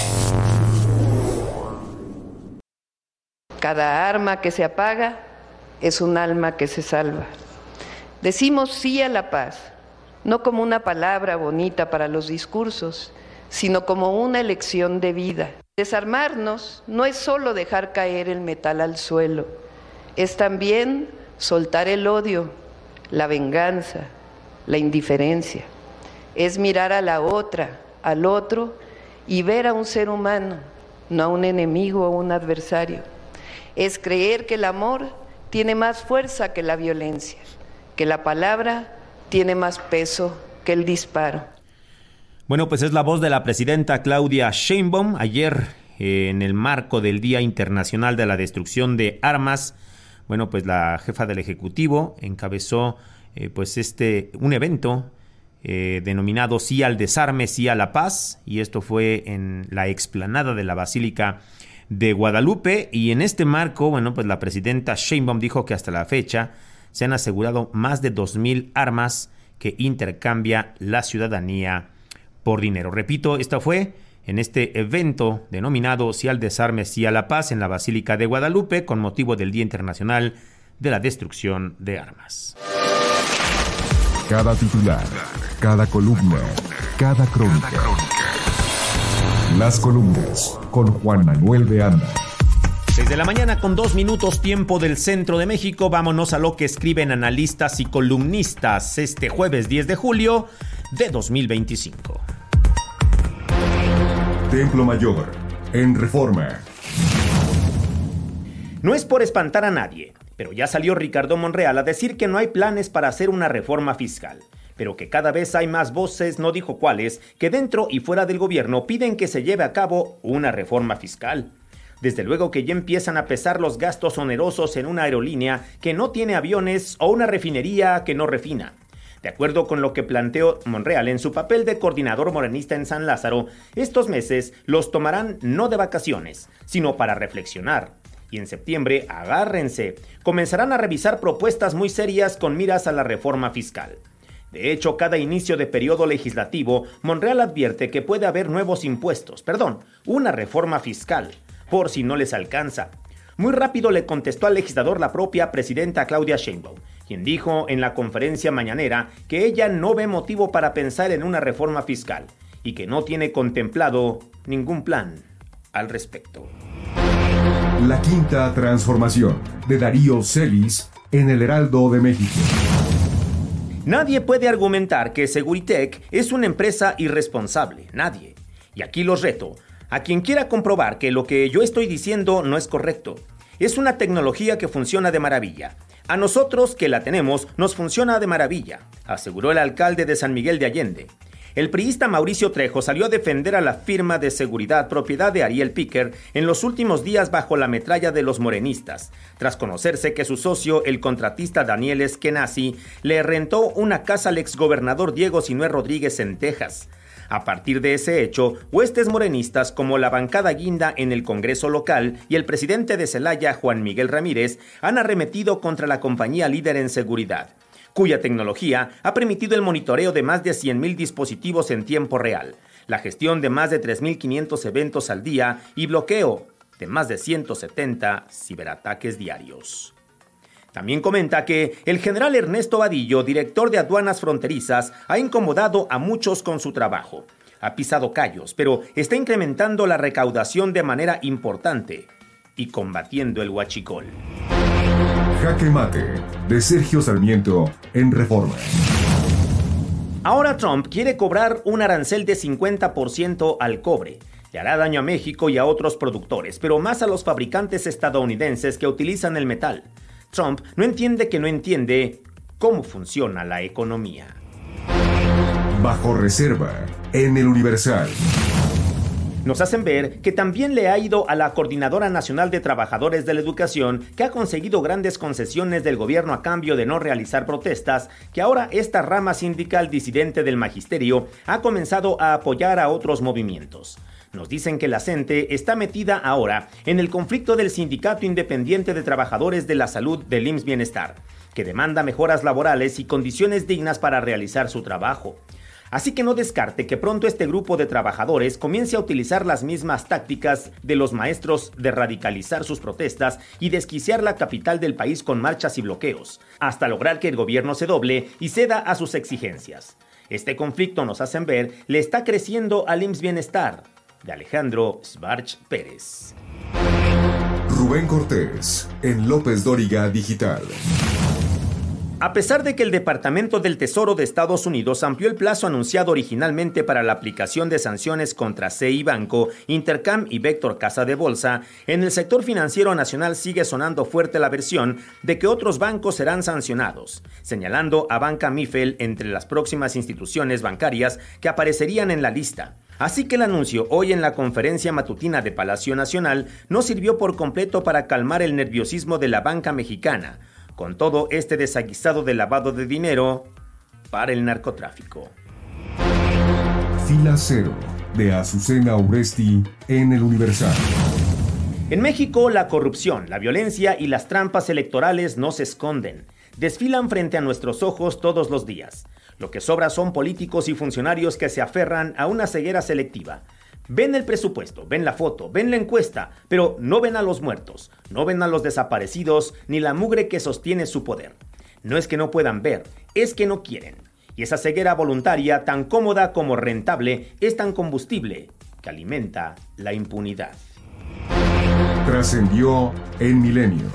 K: Cada arma que se apaga es un alma que se salva. Decimos sí a la paz, no como una palabra bonita para los discursos, sino como una elección de vida. Desarmarnos no es solo dejar caer el metal al suelo, es también soltar el odio, la venganza, la indiferencia. Es mirar a la otra, al otro, y ver a un ser humano, no a un enemigo o un adversario. Es creer que el amor tiene más fuerza que la violencia, que la palabra tiene más peso que el disparo.
F: Bueno, pues es la voz de la presidenta Claudia Sheinbaum. Ayer, eh, en el marco del Día Internacional de la Destrucción de Armas, bueno, pues la jefa del Ejecutivo encabezó eh, pues este un evento eh, denominado Sí al Desarme, Sí a la Paz, y esto fue en la explanada de la Basílica de Guadalupe. Y en este marco, bueno, pues la presidenta Sheinbaum dijo que hasta la fecha se han asegurado más de dos mil armas que intercambia la ciudadanía por dinero. Repito, esto fue en este evento denominado Sí al Desarme, Sí a la Paz en la Basílica de Guadalupe con motivo del Día Internacional de la Destrucción de Armas.
D: Cada titular, cada columna, cada crónica. Las columnas con Juan Manuel de Anda.
F: seis de la mañana con dos minutos, tiempo del centro de México. Vámonos a lo que escriben analistas y columnistas este jueves diez de julio de dos mil veinticinco.
D: Templo Mayor, en Reforma.
F: No es por espantar a nadie, pero ya salió Ricardo Monreal a decir que no hay planes para hacer una reforma fiscal, pero que cada vez hay más voces, no dijo cuáles, que dentro y fuera del gobierno piden que se lleve a cabo una reforma fiscal. Desde luego que ya empiezan a pesar los gastos onerosos en una aerolínea que no tiene aviones o una refinería que no refina. De acuerdo con lo que planteó Monreal en su papel de coordinador morenista en San Lázaro, estos meses los tomarán no de vacaciones, sino para reflexionar. Y en septiembre, agárrense, comenzarán a revisar propuestas muy serias con miras a la reforma fiscal. De hecho, cada inicio de periodo legislativo, Monreal advierte que puede haber nuevos impuestos, perdón, una reforma fiscal, por si no les alcanza. Muy rápido le contestó al legislador la propia presidenta Claudia Sheinbaum, quien dijo en la conferencia mañanera que ella no ve motivo para pensar en una reforma fiscal y que no tiene contemplado ningún plan al respecto.
D: La Quinta Transformación, de Darío Celis, en el Heraldo de México.
F: Nadie puede argumentar que Seguritech es una empresa irresponsable, nadie. Y aquí los reto a quien quiera comprobar que lo que yo estoy diciendo no es correcto. Es una tecnología que funciona de maravilla. A nosotros que la tenemos nos funciona de maravilla, aseguró el alcalde de San Miguel de Allende. El priista Mauricio Trejo salió a defender a la firma de seguridad propiedad de Ariel Piquer en los últimos días bajo la metralla de los morenistas, tras conocerse que su socio, el contratista Daniel Eskenazi, le rentó una casa al exgobernador Diego Sinué Rodríguez en Texas. A partir de ese hecho, huestes morenistas como la bancada guinda en el Congreso local y el presidente de Celaya, Juan Miguel Ramírez, han arremetido contra la compañía líder en seguridad, cuya tecnología ha permitido el monitoreo de más de cien mil dispositivos en tiempo real, la gestión de más de tres mil quinientos eventos al día y bloqueo de más de ciento setenta ciberataques diarios. También comenta que el general Ernesto Vadillo, director de aduanas fronterizas, ha incomodado a muchos con su trabajo. Ha pisado callos, pero está incrementando la recaudación de manera importante y combatiendo el huachicol.
D: Jaque Mate, de Sergio Sarmiento, en Reforma.
F: Ahora Trump quiere cobrar un arancel de cincuenta por ciento al cobre. Le hará daño a México y a otros productores, pero más a los fabricantes estadounidenses que utilizan el metal. Trump no entiende que no entiende cómo funciona la economía.
D: Bajo reserva, en el Universal.
F: Nos hacen ver que también le ha ido a la Coordinadora Nacional de Trabajadores de la Educación, que ha conseguido grandes concesiones del gobierno a cambio de no realizar protestas, que ahora esta rama sindical disidente del magisterio ha comenzado a apoyar a otros movimientos. Nos dicen que la CENTE está metida ahora en el conflicto del Sindicato Independiente de Trabajadores de la Salud del I M S S Bienestar, que demanda mejoras laborales y condiciones dignas para realizar su trabajo. Así que no descarte que pronto este grupo de trabajadores comience a utilizar las mismas tácticas de los maestros de radicalizar sus protestas y desquiciar la capital del país con marchas y bloqueos, hasta lograr que el gobierno se doble y ceda a sus exigencias. Este conflicto, nos hacen ver, le está creciendo al I M S S Bienestar. De Alejandro Svarch Pérez.
D: Rubén Cortés, en López Dóriga Digital.
F: A pesar de que el Departamento del Tesoro de Estados Unidos amplió el plazo anunciado originalmente para la aplicación de sanciones contra C I Banco, Intercam y Vector Casa de Bolsa, en el sector financiero nacional sigue sonando fuerte la versión de que otros bancos serán sancionados, señalando a Banca Mifel entre las próximas instituciones bancarias que aparecerían en la lista. Así que el anuncio hoy en la conferencia matutina de Palacio Nacional no sirvió por completo para calmar el nerviosismo de la banca mexicana, con todo este desaguisado de lavado de dinero para el narcotráfico.
D: Fila Cero, de Azucena Urresti, en el Universal.
F: En México, la corrupción, la violencia y las trampas electorales no se esconden. Desfilan frente a nuestros ojos todos los días. Lo que sobra son políticos y funcionarios que se aferran a una ceguera selectiva. Ven el presupuesto, ven la foto, ven la encuesta, pero no ven a los muertos, no ven a los desaparecidos, ni la mugre que sostiene su poder. No es que no puedan ver, es que no quieren. Y esa ceguera voluntaria, tan cómoda como rentable, es tan combustible que alimenta la impunidad.
D: Trascendió en Milenio.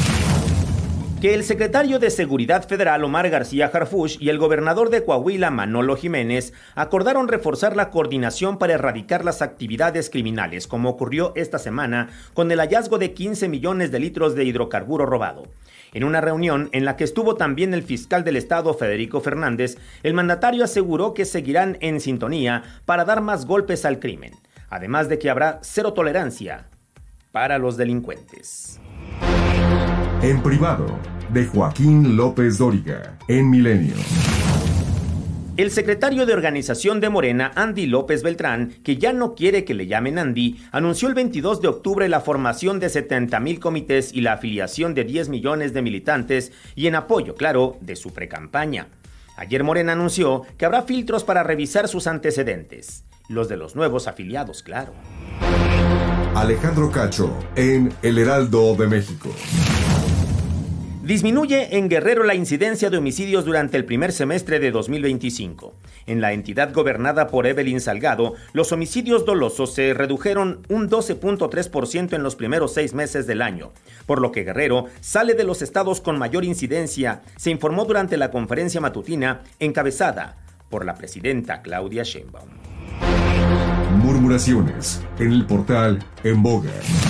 F: Que el secretario de Seguridad Federal Omar García Harfuch y el gobernador de Coahuila Manolo Jiménez acordaron reforzar la coordinación para erradicar las actividades criminales, como ocurrió esta semana con el hallazgo de quince millones de litros de hidrocarburo robado. En una reunión en la que estuvo también el fiscal del estado Federico Fernández, el mandatario aseguró que seguirán en sintonía para dar más golpes al crimen, además de que habrá cero tolerancia para los delincuentes.
D: En privado, de Joaquín López Dóriga, en Milenio.
F: El secretario de organización de Morena, Andy López Beltrán, que ya no quiere que le llamen Andy, anunció el veintidós de octubre la formación de setenta mil comités y la afiliación de diez millones de militantes y en apoyo, claro, de su precampaña. Ayer Morena anunció que habrá filtros para revisar sus antecedentes, los de los nuevos afiliados, claro.
D: Alejandro Cacho, en El Heraldo de México.
F: Disminuye en Guerrero la incidencia de homicidios durante el primer semestre de dos mil veinticinco. En la entidad gobernada por Evelyn Salgado, los homicidios dolosos se redujeron un doce punto tres por ciento en los primeros seis meses del año, por lo que Guerrero sale de los estados con mayor incidencia, se informó durante la conferencia matutina encabezada por la presidenta Claudia Sheinbaum.
D: Murmuraciones en el portal En Boga.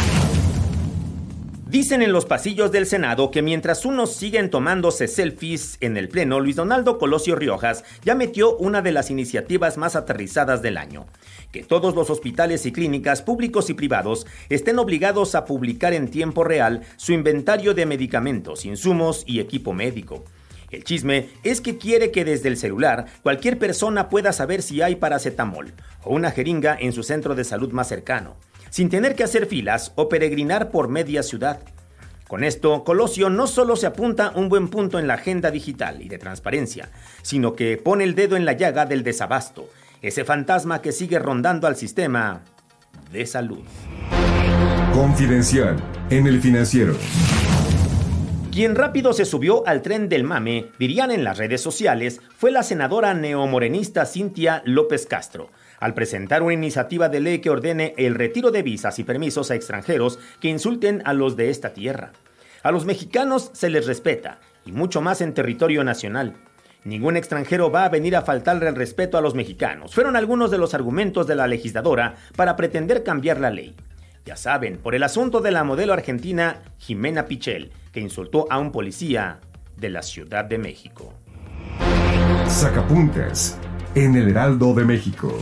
F: Dicen en los pasillos del Senado que mientras unos siguen tomándose selfies en el Pleno, Luis Donaldo Colosio Riojas ya metió una de las iniciativas más aterrizadas del año: que todos los hospitales y clínicas públicos y privados estén obligados a publicar en tiempo real su inventario de medicamentos, insumos y equipo médico. El chisme es que quiere que desde el celular cualquier persona pueda saber si hay paracetamol o una jeringa en su centro de salud más cercano, sin tener que hacer filas o peregrinar por media ciudad. Con esto, Colosio no solo se apunta un buen punto en la agenda digital y de transparencia, sino que pone el dedo en la llaga del desabasto, ese fantasma que sigue rondando al sistema de salud.
D: Confidencial en El Financiero.
F: Quien rápido se subió al tren del mame, dirían en las redes sociales, fue la senadora neomorenista Cintia López Castro, al presentar una iniciativa de ley que ordene el retiro de visas y permisos a extranjeros que insulten a los de esta tierra. A los mexicanos se les respeta, y mucho más en territorio nacional. Ningún extranjero va a venir a faltarle el respeto a los mexicanos. Fueron algunos de los argumentos de la legisladora para pretender cambiar la ley. Ya saben, por el asunto de la modelo argentina Jimena Pichel, que insultó a un policía de la Ciudad de México.
D: Sacapuntas en el Heraldo de México.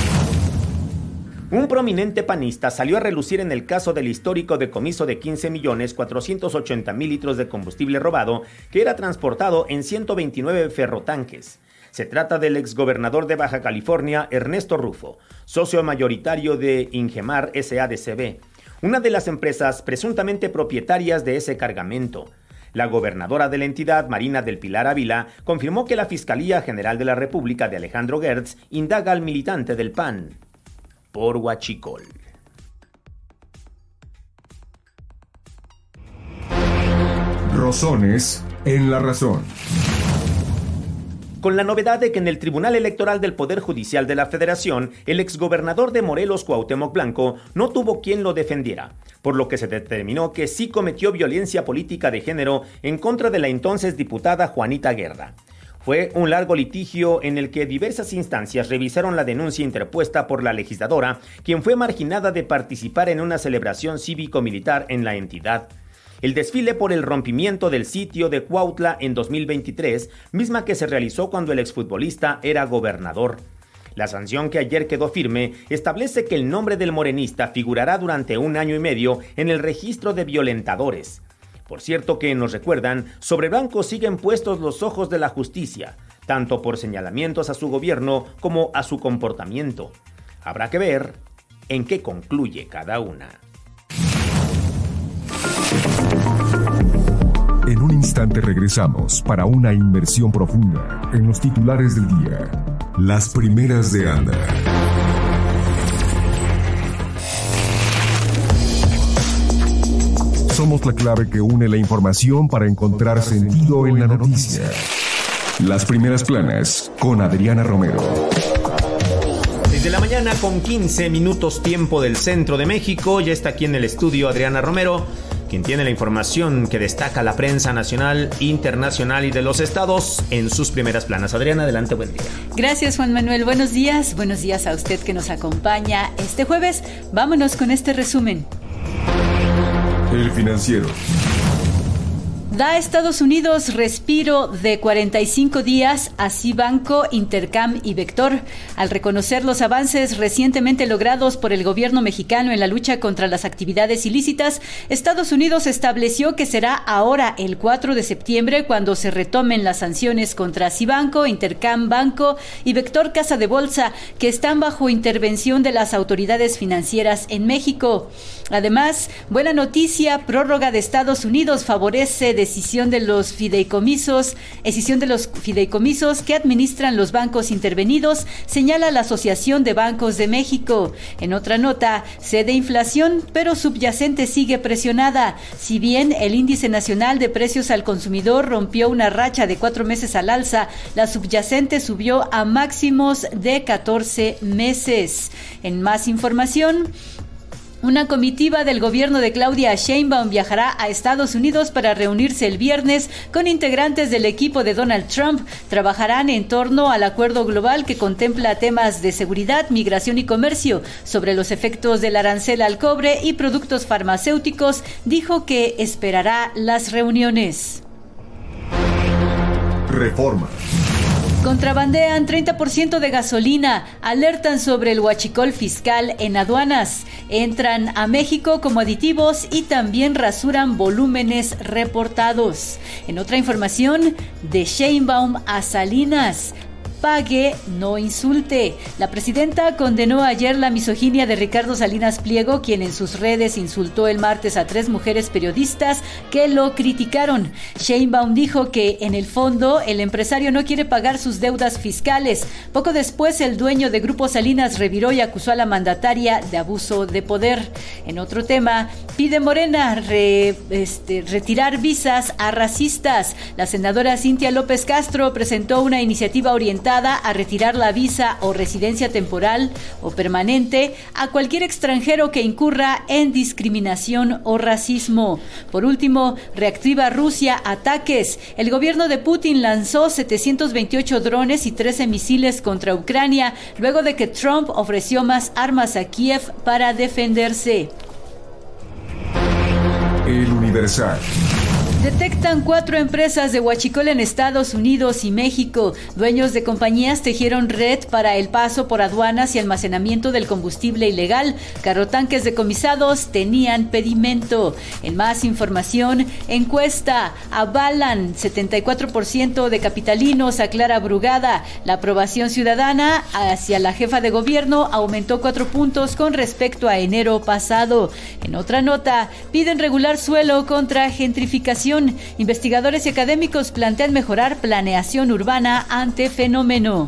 F: Un prominente panista salió a relucir en el caso del histórico decomiso de quince millones cuatrocientos ochenta mil litros de combustible robado que era transportado en ciento veintinueve ferrotanques. Se trata del exgobernador de Baja California, Ernesto Rufo, socio mayoritario de Ingemar S A de C V, una de las empresas presuntamente propietarias de ese cargamento. La gobernadora de la entidad, Marina del Pilar Ávila, confirmó que la Fiscalía General de la República de Alejandro Gertz indaga al militante del P A N por huachicol.
D: Rosones en la razón.
F: Con la novedad de que en el Tribunal Electoral del Poder Judicial de la Federación, el exgobernador de Morelos, Cuauhtémoc Blanco, no tuvo quien lo defendiera, por lo que se determinó que sí cometió violencia política de género en contra de la entonces diputada Juanita Guerra. Fue un largo litigio en el que diversas instancias revisaron la denuncia interpuesta por la legisladora, quien fue marginada de participar en una celebración cívico-militar en la entidad. El desfile por el rompimiento del sitio de Cuautla en dos mil veintitrés, misma que se realizó cuando el exfutbolista era gobernador. La sanción que ayer quedó firme establece que el nombre del morenista figurará durante un año y medio en el registro de violentadores. Por cierto que nos recuerdan, sobre Blanco siguen puestos los ojos de la justicia, tanto por señalamientos a su gobierno como a su comportamiento. Habrá que ver en qué concluye cada una.
D: En un instante regresamos para una inmersión profunda en los titulares del día. Las primeras de Anda. Somos la clave que une la información para encontrar sentido en la noticia. Las primeras planas con Adriana Romero.
F: Desde la mañana con quince minutos tiempo del centro de México, ya está aquí en el estudio Adriana Romero, quien tiene la información que destaca la prensa nacional, internacional y de los estados en sus primeras planas. Adriana, adelante, buen día.
I: Gracias, Juan Manuel. Buenos días. Buenos días a usted que nos acompaña este jueves. Vámonos con este resumen.
D: El Financiero.
I: Da a Estados Unidos respiro de cuarenta y cinco días a Cibanco, Intercam y Vector. Al reconocer los avances recientemente logrados por el gobierno mexicano en la lucha contra las actividades ilícitas, Estados Unidos estableció que será ahora el cuatro de septiembre cuando se retomen las sanciones contra Cibanco, Intercam Banco y Vector Casa de Bolsa, que están bajo intervención de las autoridades financieras en México. Además, buena noticia, prórroga de Estados Unidos favorece decisión de los fideicomisos, decisión de los fideicomisos que administran los bancos intervenidos, señala la Asociación de Bancos de México. En otra nota, cede inflación, pero subyacente sigue presionada. Si bien el índice nacional de precios al consumidor rompió una racha de cuatro meses al alza, la subyacente subió a máximos de catorce meses. En más información, una comitiva del gobierno de Claudia Sheinbaum viajará a Estados Unidos para reunirse el viernes con integrantes del equipo de Donald Trump. Trabajarán en torno al acuerdo global que contempla temas de seguridad, migración y comercio. Sobre los efectos del arancel al cobre y productos farmacéuticos, dijo que esperará las reuniones.
D: Reforma.
I: Contrabandean treinta por ciento de gasolina, alertan sobre el huachicol fiscal en aduanas. Entran a México como aditivos y también rasuran volúmenes reportados. En otra información, de Sheinbaum a Salinas. Pague, no insulte. La presidenta condenó ayer la misoginia de Ricardo Salinas Pliego, quien en sus redes insultó el martes a tres mujeres periodistas que lo criticaron. Sheinbaum dijo que, en el fondo, el empresario no quiere pagar sus deudas fiscales. Poco después, el dueño de Grupo Salinas reviró y acusó a la mandataria de abuso de poder. En otro tema, pide Morena re, este, retirar visas a racistas. La senadora Cintia López Castro presentó una iniciativa orientada facultada a retirar la visa o residencia temporal o permanente a cualquier extranjero que incurra en discriminación o racismo. Por último, reactiva Rusia ataques. El gobierno de Putin lanzó setecientos veintiocho drones y trece misiles contra Ucrania luego de que Trump ofreció más armas a Kiev para defenderse.
D: El Universal.
I: Detectan cuatro empresas de huachicol en Estados Unidos y México. Dueños de compañías tejieron red para el paso por aduanas y almacenamiento del combustible ilegal. Carrotanques decomisados tenían pedimento. En más información, encuesta. Avalan setenta y cuatro por ciento de capitalinos a Clara Brugada. La aprobación ciudadana hacia la jefa de gobierno aumentó cuatro puntos con respecto a enero pasado. En otra nota, piden regular suelo contra gentrificación. Investigadores y académicos plantean mejorar planeación urbana ante fenómeno.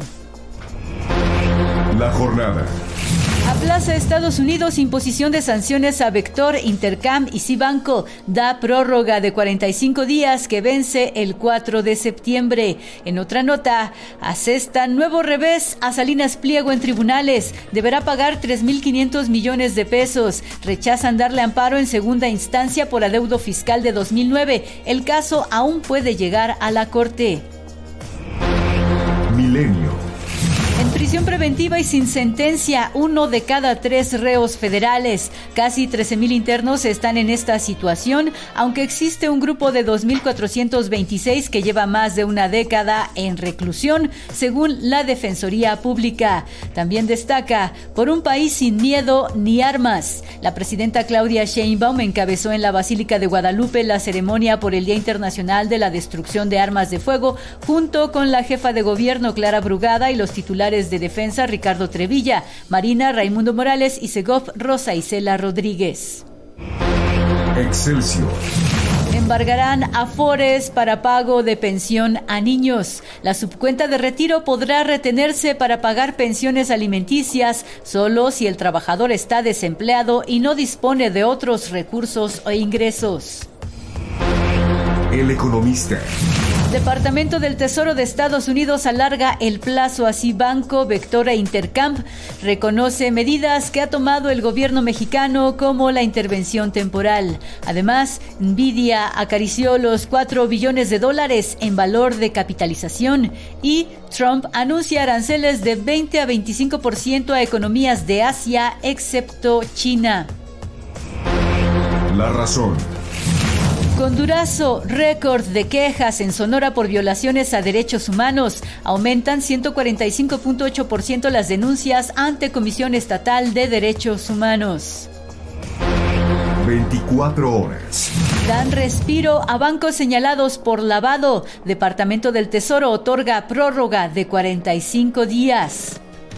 D: La jornada.
I: Aplaza Estados Unidos imposición de sanciones a Vector, Intercam y Cibanco. Da prórroga de cuarenta y cinco días que vence el cuatro de septiembre. En otra nota, asestan nuevo revés a Salinas Pliego en tribunales. Deberá pagar tres mil quinientos millones de pesos. Rechazan darle amparo en segunda instancia por adeudo fiscal de dos mil nueve. El caso aún puede llegar a la Corte.
D: Milenio.
I: En prisión preventiva y sin sentencia, uno de cada tres reos federales. Casi trece mil internos están en esta situación, aunque existe un grupo de dos mil cuatrocientos veintiséis que lleva más de una década en reclusión, según la Defensoría Pública. También destaca, por un país sin miedo ni armas. La presidenta Claudia Sheinbaum encabezó en la Basílica de Guadalupe la ceremonia por el Día Internacional de la Destrucción de Armas de Fuego, junto con la jefa de gobierno Clara Brugada y los titulares de Defensa Ricardo Trevilla, Marina Raimundo Morales y Segov Rosa Isela Rodríguez.
D: Excelsior.
I: Embargarán afores para pago de pensión a niños. La subcuenta de retiro podrá retenerse para pagar pensiones alimenticias solo si el trabajador está desempleado y no dispone de otros recursos o ingresos.
D: El Economista.
I: Departamento del Tesoro de Estados Unidos alarga el plazo a Cibanco, Vector e Intercam. Reconoce medidas que ha tomado el gobierno mexicano como la intervención temporal. Además, Nvidia acarició los cuatro billones de dólares en valor de capitalización y Trump anuncia aranceles de veinte a veinticinco por ciento a economías de Asia, excepto China.
D: La Razón.
I: Con Durazo, récord de quejas en Sonora por violaciones a derechos humanos. Aumentan ciento cuarenta y cinco punto ocho por ciento las denuncias ante Comisión Estatal de Derechos Humanos.
D: veinticuatro horas.
I: Dan respiro a bancos señalados por lavado. Departamento del Tesoro otorga prórroga de cuarenta y cinco días.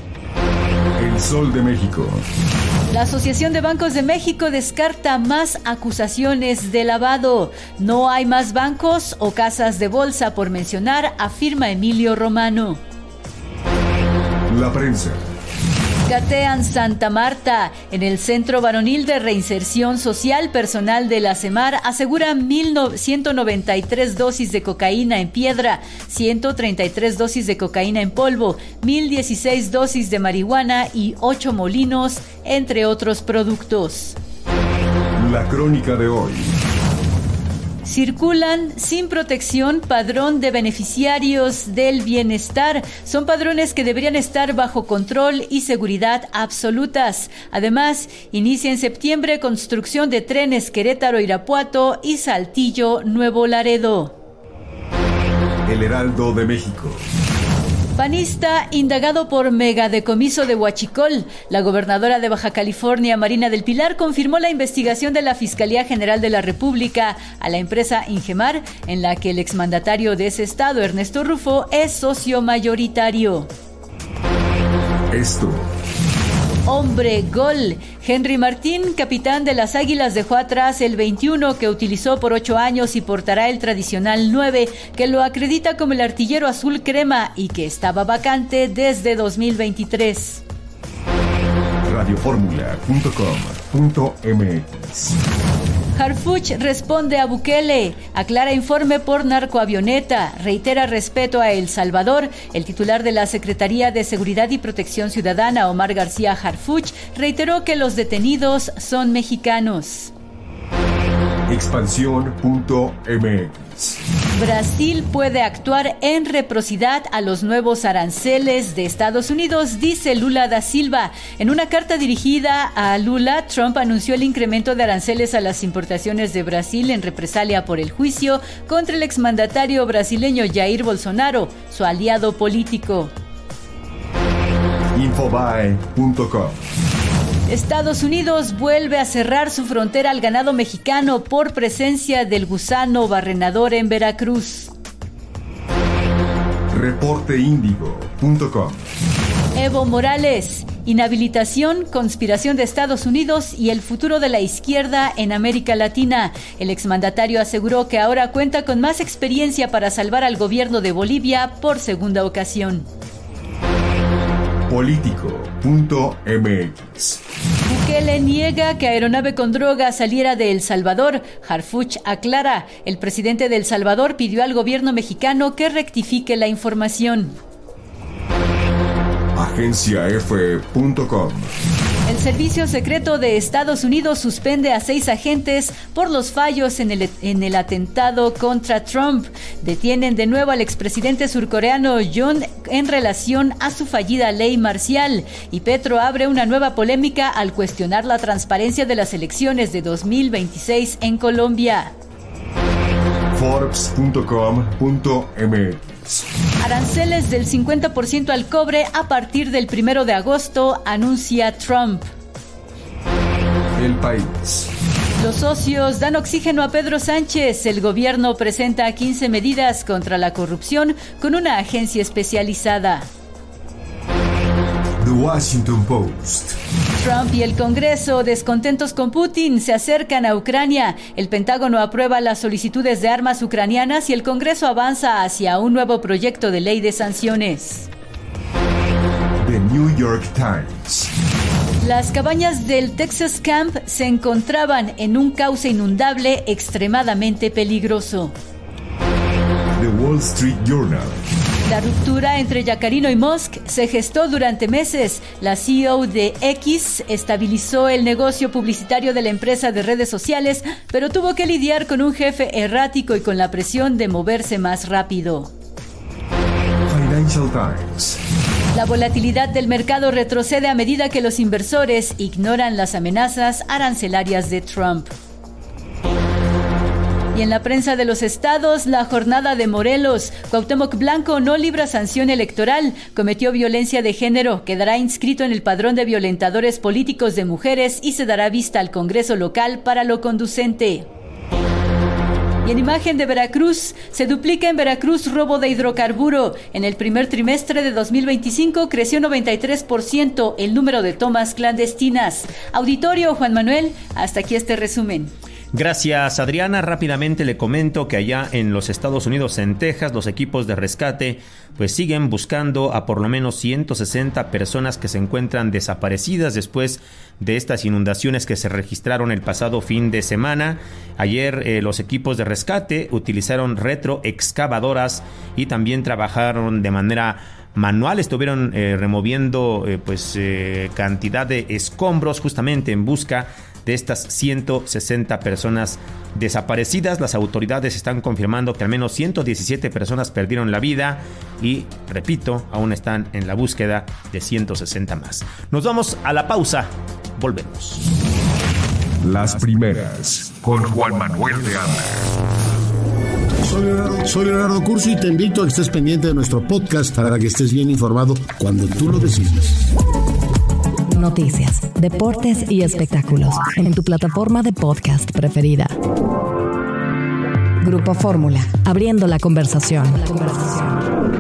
D: El Sol de México.
I: La Asociación de Bancos de México descarta más acusaciones de lavado. No hay más bancos o casas de bolsa por mencionar, afirma Emilio Romano.
D: La Prensa.
I: Catean Santa Marta. En el Centro Varonil de Reinserción Social, personal de la CEMAR asegura ciento noventa y tres dosis de cocaína en piedra, ciento treinta y tres dosis de cocaína en polvo, mil dieciséis dosis de marihuana y ocho molinos, entre otros productos.
D: La crónica de hoy.
I: Circulan sin protección padrón de beneficiarios del bienestar. Son padrones que deberían estar bajo control y seguridad absolutas. Además, inicia en septiembre construcción de trenes Querétaro-Irapuato y Saltillo-Nuevo Laredo.
D: El Heraldo de México.
I: Panista indagado por megadecomiso de huachicol. La gobernadora de Baja California, Marina del Pilar, confirmó la investigación de la Fiscalía General de la República a la empresa Ingemar, en la que el exmandatario de ese estado, Ernesto Rufo, es socio mayoritario.
D: Esto.
I: Hombre gol. Henry Martín, capitán de las Águilas, dejó atrás el veintiuno que utilizó por ocho años y portará el tradicional nueve, que lo acredita como el artillero azul crema y que estaba vacante desde dos mil veintitrés.
D: radioformula punto com punto m x
I: Harfuch responde a Bukele, aclara informe por narcoavioneta, reitera respeto a El Salvador. El titular de la Secretaría de Seguridad y Protección Ciudadana, Omar García Harfuch, reiteró que los detenidos son mexicanos.
D: Expansión punto eme equis.
I: Brasil puede actuar en reciprocidad a los nuevos aranceles de Estados Unidos, dice Lula da Silva. En una carta dirigida a Lula, Trump anunció el incremento de aranceles a las importaciones de Brasil en represalia por el juicio contra el exmandatario brasileño Jair Bolsonaro, su aliado político.
D: Infobae punto com.
I: Estados Unidos vuelve a cerrar su frontera al ganado mexicano por presencia del gusano barrenador en Veracruz.
D: Reporte Índigo punto com.
I: Evo Morales, inhabilitación, conspiración de Estados Unidos y el futuro de la izquierda en América Latina. El exmandatario aseguró que ahora cuenta con más experiencia para salvar al gobierno de Bolivia por segunda ocasión.
D: Político punto eme equis.
I: Bukele niega que aeronave con droga saliera de El Salvador. Harfuch aclara, el presidente de El Salvador pidió al gobierno mexicano que rectifique la información.
D: Agencia efe punto com.
I: El Servicio Secreto de Estados Unidos suspende a seis agentes por los fallos en el, en el atentado contra Trump. Detienen de nuevo al expresidente surcoreano Yoon en relación a su fallida ley marcial. Y Petro abre una nueva polémica al cuestionar la transparencia de las elecciones de dos mil veintiséis en Colombia.
D: Forbes punto com punto eme equis.
I: Aranceles del cincuenta por ciento al cobre a partir del primero de agosto, anuncia Trump.
D: El País.
I: Los socios dan oxígeno a Pedro Sánchez. El gobierno presenta quince medidas contra la corrupción con una agencia especializada.
D: The Washington Post.
I: Trump y el Congreso, descontentos con Putin, se acercan a Ucrania. El Pentágono aprueba las solicitudes de armas ucranianas y el Congreso avanza hacia un nuevo proyecto de ley de sanciones.
D: The New York Times.
I: Las cabañas del Texas Camp se encontraban en un cauce inundable extremadamente peligroso.
D: The Wall Street Journal.
I: La ruptura entre Yacarino y Musk se gestó durante meses. La C E O de X estabilizó el negocio publicitario de la empresa de redes sociales, pero tuvo que lidiar con un jefe errático y con la presión de moverse más rápido.
D: Financial Times.
I: La volatilidad del mercado retrocede a medida que los inversores ignoran las amenazas arancelarias de Trump. Y en la prensa de los estados, la jornada de Morelos. Cuauhtémoc Blanco no libra sanción electoral. Cometió violencia de género. Quedará inscrito en el padrón de violentadores políticos de mujeres y se dará vista al Congreso local para lo conducente. Y en imagen de Veracruz, se duplica en Veracruz robo de hidrocarburo. En el primer trimestre de dos mil veinticinco creció noventa y tres por ciento el número de tomas clandestinas. Auditorio, Juan Manuel, hasta aquí este resumen.
F: Gracias, Adriana. Rápidamente le comento que allá en los Estados Unidos, en Texas, los equipos de rescate pues siguen buscando a por lo menos ciento sesenta personas que se encuentran desaparecidas después de estas inundaciones que se registraron el pasado fin de semana. Ayer eh, los equipos de rescate utilizaron retroexcavadoras y también trabajaron de manera manual, estuvieron eh, removiendo eh, pues eh, cantidad de escombros justamente en busca de estas ciento sesenta personas desaparecidas. Las autoridades están confirmando que al menos ciento diecisiete personas perdieron la vida y, repito, aún están en la búsqueda de ciento sesenta más. Nos vamos a la pausa. Volvemos.
D: Las primeras con Juan Manuel de Anda.
M: Soy Leonardo, soy Leonardo Curso y te invito a que estés pendiente de nuestro podcast para que estés bien informado cuando tú lo decidas.
C: Noticias, deportes y espectáculos en tu plataforma de podcast preferida. Grupo Fórmula, abriendo la conversación. La conversación.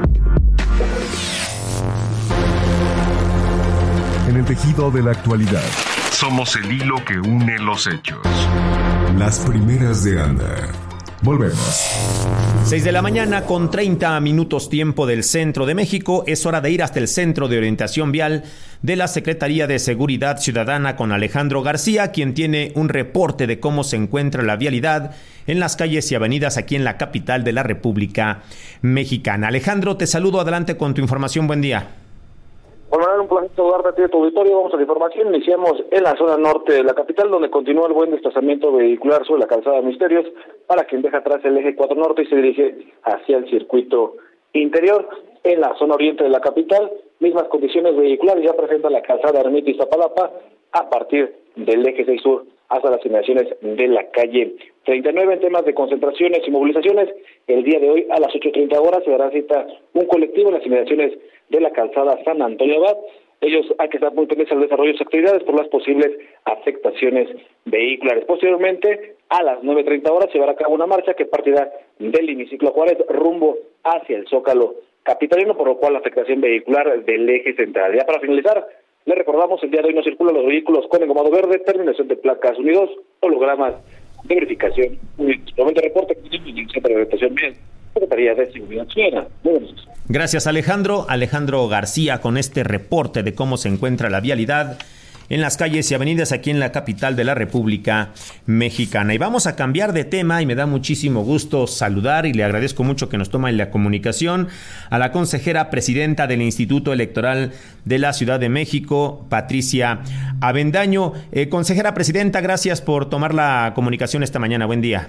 D: En el tejido de la actualidad, somos el hilo que une los hechos. Las primeras de Anda. Volvemos.
F: seis de la mañana con treinta minutos tiempo del centro de México. Es hora de ir hasta el Centro de Orientación Vial de la Secretaría de Seguridad Ciudadana con Alejandro García, quien tiene un reporte de cómo se encuentra la vialidad en las calles y avenidas aquí en la capital de la República Mexicana. Alejandro, te saludo. Adelante con tu información. Buen día.
T: Hola, un placer saludarte a ti de tu auditorio. Vamos a la información. Iniciamos en la zona norte de la capital, donde continúa el buen desplazamiento vehicular sobre la calzada Misterios para quien deja atrás el eje cuatro norte y se dirige hacia el circuito interior. En la zona oriente de la capital, mismas condiciones vehiculares ya presenta la calzada Ermita Iztapalapa a partir del eje seis sur hasta las inmediaciones de la calle treinta y nueve. En temas de concentraciones y movilizaciones, el día de hoy a las ocho treinta horas se dará cita un colectivo en las inmediaciones de la calzada San Antonio Abad. Ellos hay que estar muy pendientes al desarrollo de sus actividades por las posibles afectaciones vehiculares. Posteriormente, a las nueve treinta horas, se llevará a cabo una marcha que partirá del hemiciclo Juárez rumbo hacia el Zócalo capitalino, por lo cual la afectación vehicular del eje central. Ya para finalizar, le recordamos, el día de hoy no circulan los vehículos con engomado verde, terminación de placas unidos, hologramas de verificación. Nuevamente reporte que tiene el Centro de Orientación Vial, Secretaría de Seguridad Ciudadana. Muy buenos días.
F: Gracias, Alejandro. Alejandro García con este reporte de cómo se encuentra la vialidad en las calles y avenidas aquí en la capital de la República Mexicana. Y vamos a cambiar de tema y me da muchísimo gusto saludar y le agradezco mucho que nos tome la comunicación a la consejera presidenta del Instituto Electoral de la Ciudad de México, Patricia Avendaño. Eh, consejera presidenta, gracias por tomar la comunicación esta mañana. Buen día.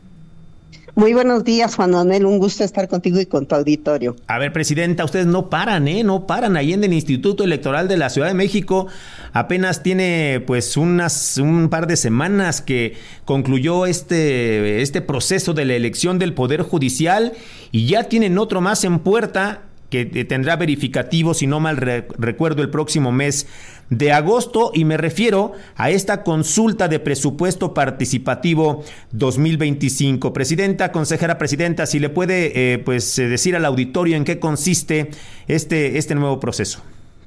U: Muy buenos días, Juan Manuel, un gusto estar contigo y con tu auditorio.
F: A ver, presidenta, ustedes no paran, ¿eh? No paran ahí en el Instituto Electoral de la Ciudad de México. Apenas tiene pues unas un par de semanas que concluyó este, este proceso de la elección del Poder Judicial y ya tienen otro más en puerta que tendrá verificativo, si no mal re- recuerdo, el próximo mes de agosto, y me refiero a esta consulta de presupuesto participativo dos mil veinticinco. Presidenta, consejera presidenta, si le puede eh, pues decir al auditorio en qué consiste este, este nuevo proceso.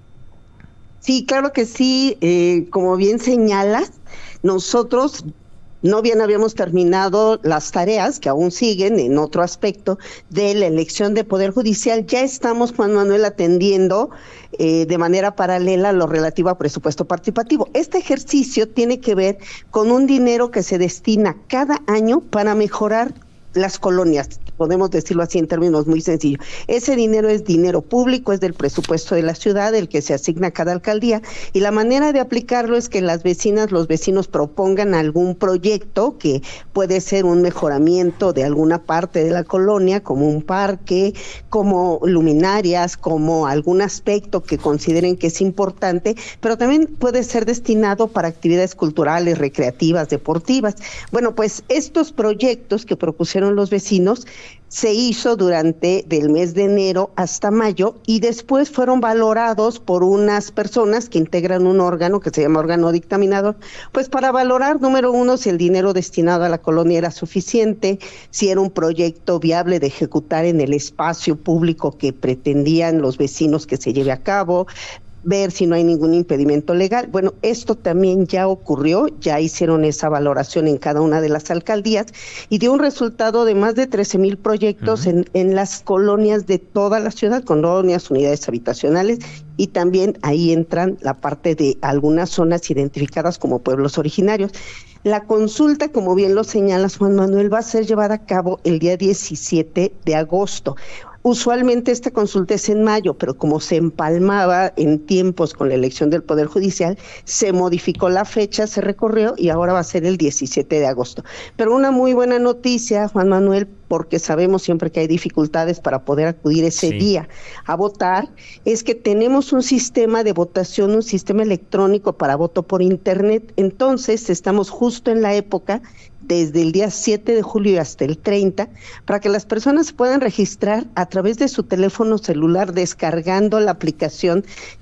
U: Sí, claro que sí, eh, como bien señalas, nosotros no bien habíamos terminado las tareas que aún siguen en otro aspecto de la elección de Poder Judicial. Ya estamos, Juan Manuel, atendiendo eh, de manera paralela lo relativo a presupuesto participativo. Este ejercicio tiene que ver con un dinero que se destina cada año para mejorar las colonias, podemos decirlo así en términos muy sencillos. Ese dinero es dinero público, es del presupuesto de la ciudad, el que se asigna a cada alcaldía, y la manera de aplicarlo es que las vecinas, los vecinos propongan algún proyecto que puede ser un mejoramiento de alguna parte de la colonia, como un parque, como luminarias, como algún aspecto que consideren que es importante, pero también puede ser destinado para actividades culturales, recreativas, deportivas. Bueno, pues estos proyectos que propusieron los vecinos se hizo durante del mes de enero hasta mayo y después fueron valorados por unas personas que integran un órgano que se llama órgano dictaminador, pues para valorar, número uno, si el dinero destinado a la colonia era suficiente, si era un proyecto viable de ejecutar en el espacio público que pretendían los vecinos que se lleve a cabo, ver si no hay ningún impedimento legal. Bueno, esto también ya ocurrió, ya hicieron esa valoración en cada una de las alcaldías y dio un resultado de más de trece mil proyectos uh-huh. en, en las colonias de toda la ciudad, colonias, unidades habitacionales, y también ahí entran la parte de algunas zonas identificadas como pueblos originarios. La consulta, como bien lo señalas, Juan Manuel, va a ser llevada a cabo el día diecisiete de agosto. Usualmente esta consulta es en mayo, pero como se empalmaba en tiempos con la elección del Poder Judicial, se modificó la fecha, se recorrió y ahora va a ser el diecisiete de agosto. Pero una muy buena noticia, Juan Manuel, porque sabemos siempre que hay dificultades para poder acudir ese sí. día a votar, es que tenemos un sistema de votación, un sistema electrónico para voto por internet. Entonces estamos justo en la época desde el día siete de julio hasta el treinta, para que las personas puedan registrar a través de su teléfono celular descargando la aplicación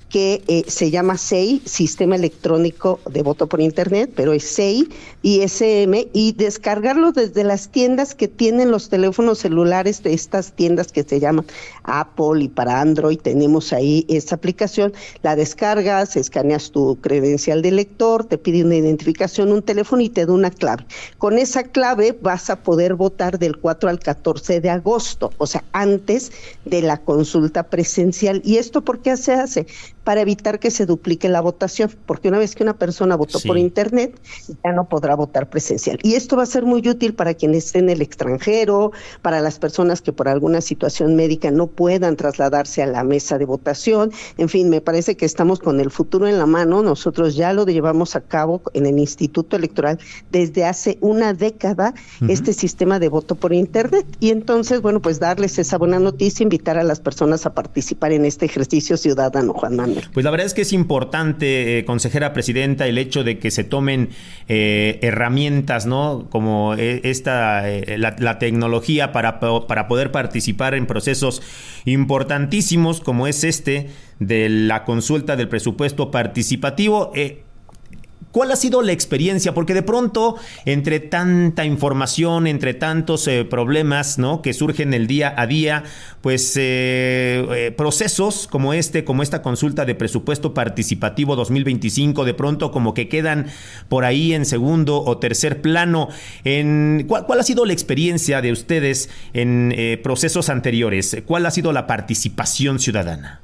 U: que eh, se llama S E I, Sistema Electrónico de Voto por Internet, pero es S E I I S M, y descargarlo desde las tiendas que tienen los teléfonos celulares, de estas tiendas que se llaman Apple, y para Android tenemos ahí esta aplicación. La descargas, escaneas tu credencial de lector, te pide una identificación, un teléfono y te da una clave. Con esa clave vas a poder votar del cuatro al catorce de agosto, o sea, antes de la consulta presencial. ¿Y esto por qué se hace? Para evitar que se duplique la votación, porque una vez que una persona votó sí. por internet, ya no podrá votar presencial. Y esto va a ser muy útil para quien esté en el extranjero, para las personas que por alguna situación médica no puedan trasladarse a la mesa de votación. En fin, me parece que estamos con el futuro en la mano. Nosotros ya lo llevamos a cabo en el Instituto Electoral desde hace una década, uh-huh. este sistema de voto por internet. Y entonces, bueno, pues darles esa buena noticia, invitar a las personas a participar en este ejercicio ciudadano, Juan Manuel.
F: Pues la verdad es que es importante, eh, consejera presidenta, el hecho de que se tomen eh, herramientas, ¿no? Como eh, esta, eh, la, la tecnología para, para poder participar en procesos importantísimos como es este de la consulta del presupuesto participativo. Eh, ¿Cuál ha sido la experiencia? Porque de pronto, entre tanta información, entre tantos eh, problemas, ¿no?, que surgen el día a día, pues eh, eh, procesos como este, como esta consulta de presupuesto participativo dos mil veinticinco, de pronto como que quedan por ahí en segundo o tercer plano. En, ¿cuál, cuál ha sido la experiencia de ustedes en eh, procesos anteriores? ¿Cuál ha sido la participación ciudadana?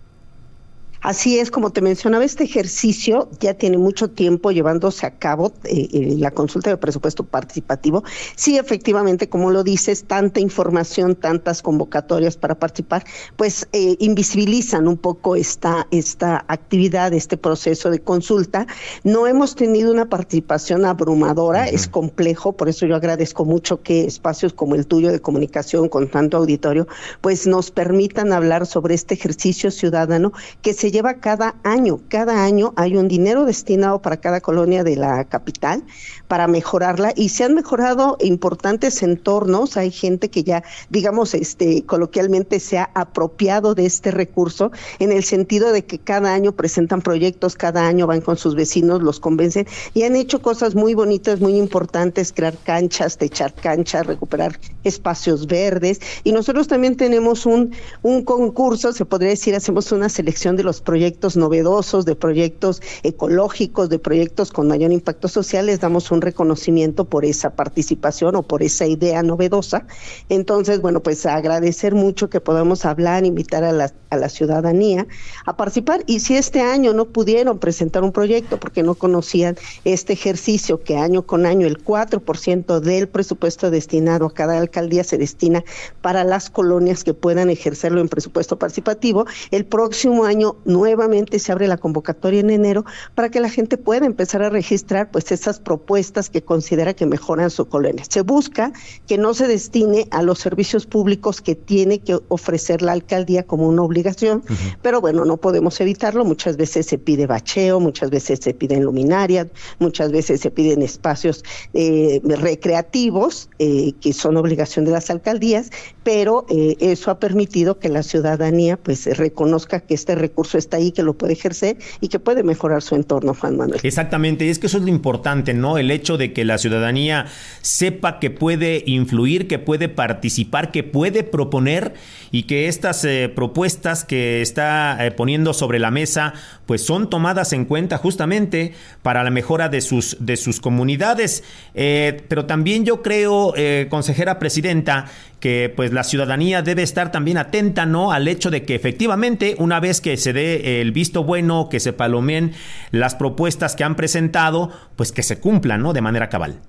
U: Así es, como te mencionaba, este ejercicio ya tiene mucho tiempo llevándose a cabo, eh, eh, la consulta de presupuesto participativo. Sí, efectivamente, como lo dices, tanta información, tantas convocatorias para participar, pues eh, invisibilizan un poco esta, esta actividad, este proceso de consulta. No hemos tenido una participación abrumadora, uh-huh. es complejo, por eso yo agradezco mucho que espacios como el tuyo de comunicación con tanto auditorio, pues nos permitan hablar sobre este ejercicio ciudadano que se lleva cada año. Cada año hay un dinero destinado para cada colonia de la capital para mejorarla, y se han mejorado importantes entornos. Hay gente que ya, digamos, este coloquialmente se ha apropiado de este recurso, en el sentido de que cada año presentan proyectos, cada año van con sus vecinos, los convencen, y han hecho cosas muy bonitas, muy importantes: crear canchas, techar canchas, recuperar espacios verdes. Y nosotros también tenemos un, un concurso, se podría decir, hacemos una selección de los proyectos novedosos, de proyectos ecológicos, de proyectos con mayor impacto social. Les damos un reconocimiento por esa participación o por esa idea novedosa. Entonces, bueno, pues agradecer mucho que podamos hablar, invitar a la, a la ciudadanía a participar. Y si este año no pudieron presentar un proyecto porque no conocían este ejercicio, que año con año el cuatro por ciento del presupuesto destinado a cada alcaldía se destina para las colonias que puedan ejercerlo en presupuesto participativo, el próximo año nuevamente se abre la convocatoria en enero para que la gente pueda empezar a registrar pues esas propuestas que considera que mejoran su colonia. Se busca que no se destine a los servicios públicos que tiene que ofrecer la alcaldía como una obligación, uh-huh. pero bueno, no podemos evitarlo. Muchas veces se pide bacheo, muchas veces se piden luminarias, muchas veces se piden espacios eh, recreativos eh, que son obligación de las alcaldías, pero eh, eso ha permitido que la ciudadanía pues reconozca que este recurso está ahí, que lo puede ejercer y que puede mejorar su entorno, Juan Manuel.
F: Exactamente, y es que eso es lo importante, ¿no? El hecho de que la ciudadanía sepa que puede influir, que puede participar, que puede proponer, y que estas eh, propuestas que está eh, poniendo sobre la mesa pues son tomadas en cuenta justamente para la mejora de sus, de sus comunidades. Eh, pero también yo creo, eh, consejera presidenta, que pues la ciudadanía debe estar también atenta, ¿no?, al hecho de que efectivamente una vez que se dé el visto bueno, que se palomeen las propuestas que han presentado, pues que se cumplan, ¿no?, de manera cabal.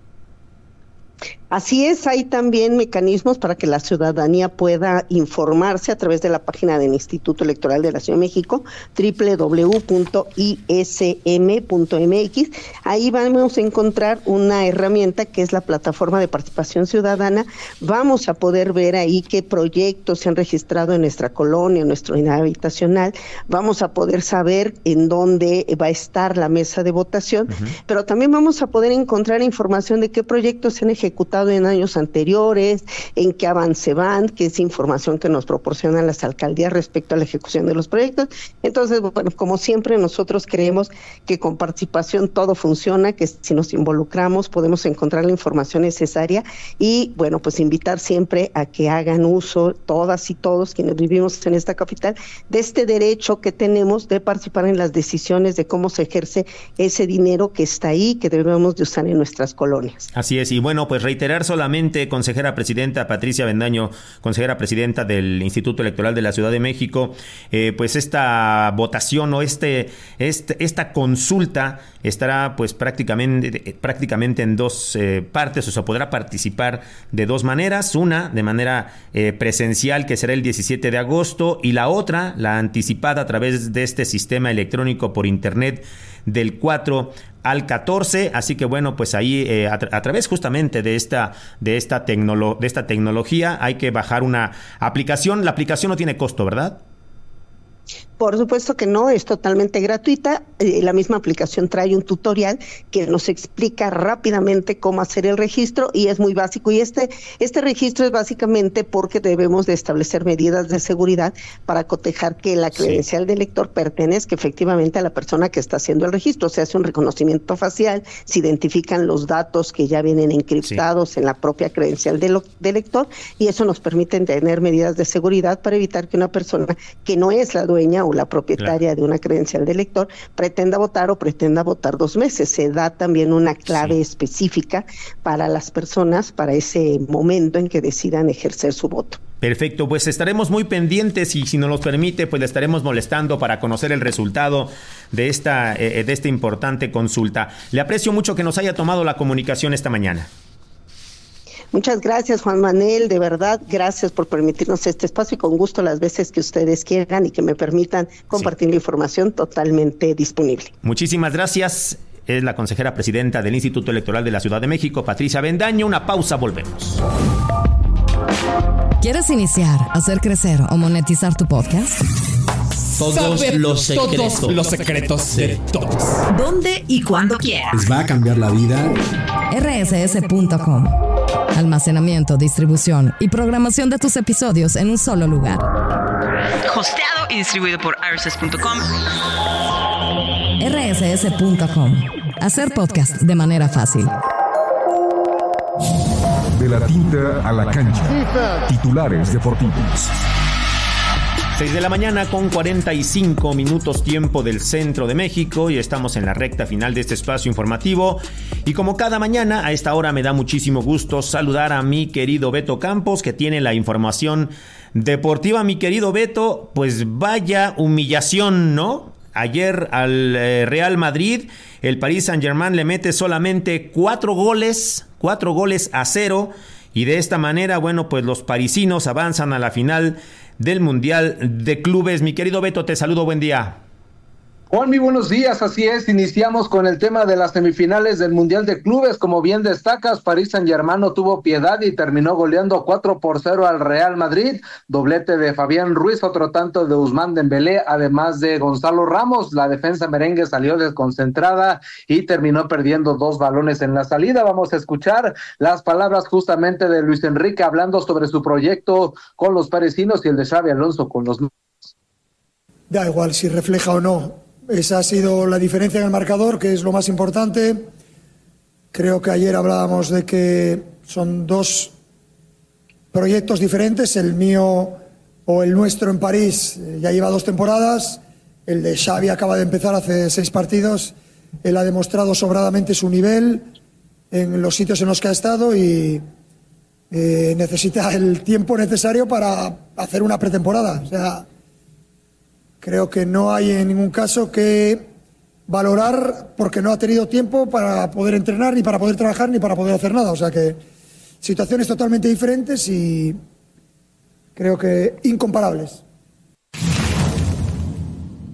U: Así es, hay también mecanismos para que la ciudadanía pueda informarse a través de la página del Instituto Electoral de la Ciudad de México, doble u doble u doble u punto i s m punto m x. Ahí vamos a encontrar una herramienta que es la plataforma de participación ciudadana. Vamos a poder ver ahí qué proyectos se han registrado en nuestra colonia, en nuestra unidad habitacional. Vamos a poder saber en dónde va a estar la mesa de votación, uh-huh. pero también vamos a poder encontrar información de qué proyectos se han ejecutado ejecutado en años anteriores, en qué avance van, que es información que nos proporcionan las alcaldías respecto a la ejecución de los proyectos. Entonces, bueno, como siempre, nosotros creemos que con participación todo funciona, que si nos involucramos podemos encontrar la información necesaria y, bueno, pues invitar siempre a que hagan uso, todas y todos quienes vivimos en esta capital, de este derecho que tenemos de participar en las decisiones de cómo se ejerce ese dinero que está ahí, que debemos de usar en nuestras colonias.
F: Así es, y bueno, pues reiterar solamente, consejera presidenta Patricia Avendaño, consejera presidenta del Instituto Electoral de la Ciudad de México, eh, pues esta votación o este, este esta consulta estará pues prácticamente, prácticamente en dos eh, partes, o sea, podrá participar de dos maneras, una de manera eh, presencial, que será el diecisiete de agosto, y la otra, la anticipada a través de este sistema electrónico por internet del cuatro al catorce, así que bueno, pues ahí eh, a, tra- a través justamente de esta de esta tecnolo- de esta tecnología hay que bajar una aplicación. La aplicación no tiene costo, ¿verdad?
U: Por supuesto que no, es totalmente gratuita. Eh, la misma aplicación trae un tutorial que nos explica rápidamente cómo hacer el registro y es muy básico. Y este, este registro es básicamente porque debemos de establecer medidas de seguridad para cotejar que la credencial sí. del elector pertenezca efectivamente a la persona que está haciendo el registro. Se hace un reconocimiento facial, se identifican los datos que ya vienen encriptados sí. en la propia credencial del, del elector y eso nos permite tener medidas de seguridad para evitar que una persona que no es la dueña o la propietaria claro. de una credencial de elector pretenda votar o pretenda votar dos meses. Se da también una clave sí. específica para las personas para ese momento en que decidan ejercer su voto.
F: Perfecto, pues estaremos muy pendientes y si nos los permite, pues le estaremos molestando para conocer el resultado de esta, eh, de esta importante consulta. Le aprecio mucho que nos haya tomado la comunicación esta mañana.
U: Muchas gracias, Juan Manuel, de verdad, gracias por permitirnos este espacio y con gusto las veces que ustedes quieran y que me permitan compartir sí. la información totalmente disponible.
F: Muchísimas gracias. Es la consejera presidenta del Instituto Electoral de la Ciudad de México, Patricia Avendaño. Una pausa, volvemos.
C: ¿Quieres iniciar, hacer crecer o monetizar tu podcast?
B: Todos Saber los secretos.
V: Todos los secretos sí. de todos.
B: ¿Dónde y cuándo quieras?
V: ¿Les va a cambiar la vida?
C: R S S punto com. Almacenamiento, distribución y programación de tus episodios en un solo lugar.
B: Hosteado y distribuido por R S S punto com.
C: R S S punto com. Hacer podcast de manera fácil.
D: De la tinta a la cancha. Titulares deportivos.
F: seis de la mañana con cuarenta y cinco minutos tiempo del centro de México y estamos en la recta final de este espacio informativo y como cada mañana a esta hora me da muchísimo gusto saludar a mi querido Beto Campos que tiene la información deportiva. Mi querido Beto, pues vaya humillación, ¿no? Ayer al eh, Real Madrid el Paris Saint-Germain le mete solamente cuatro goles, cuatro goles a cero y de esta manera, bueno, pues los parisinos avanzan a la final del Mundial de Clubes. Mi querido Beto, te saludo, buen día.
W: Juan, muy buenos días, así es, iniciamos con el tema de las semifinales del Mundial de Clubes, como bien destacas, Paris Saint-Germain no tuvo piedad y terminó goleando cuatro por cero al Real Madrid, doblete de Fabián Ruiz, otro tanto de Ousmane Dembélé, además de Gonzalo Ramos. La defensa merengue salió desconcentrada y terminó perdiendo dos balones en la salida. Vamos a escuchar las palabras justamente de Luis Enrique hablando sobre su proyecto con los parisinos y el de Xabi Alonso con los...
X: Da igual si refleja o no. Esa ha sido la diferencia en el marcador, que es lo más importante. Creo que ayer hablábamos de que son dos proyectos diferentes. El mío o el nuestro en París ya lleva dos temporadas. El de Xavi acaba de empezar hace seis partidos. Él ha demostrado sobradamente su nivel en los sitios en los que ha estado y eh, necesita el tiempo necesario para hacer una pretemporada. O sea, creo que no hay en ningún caso que valorar porque no ha tenido tiempo para poder entrenar, ni para poder trabajar, ni para poder hacer nada. O sea que situaciones totalmente diferentes y creo que incomparables.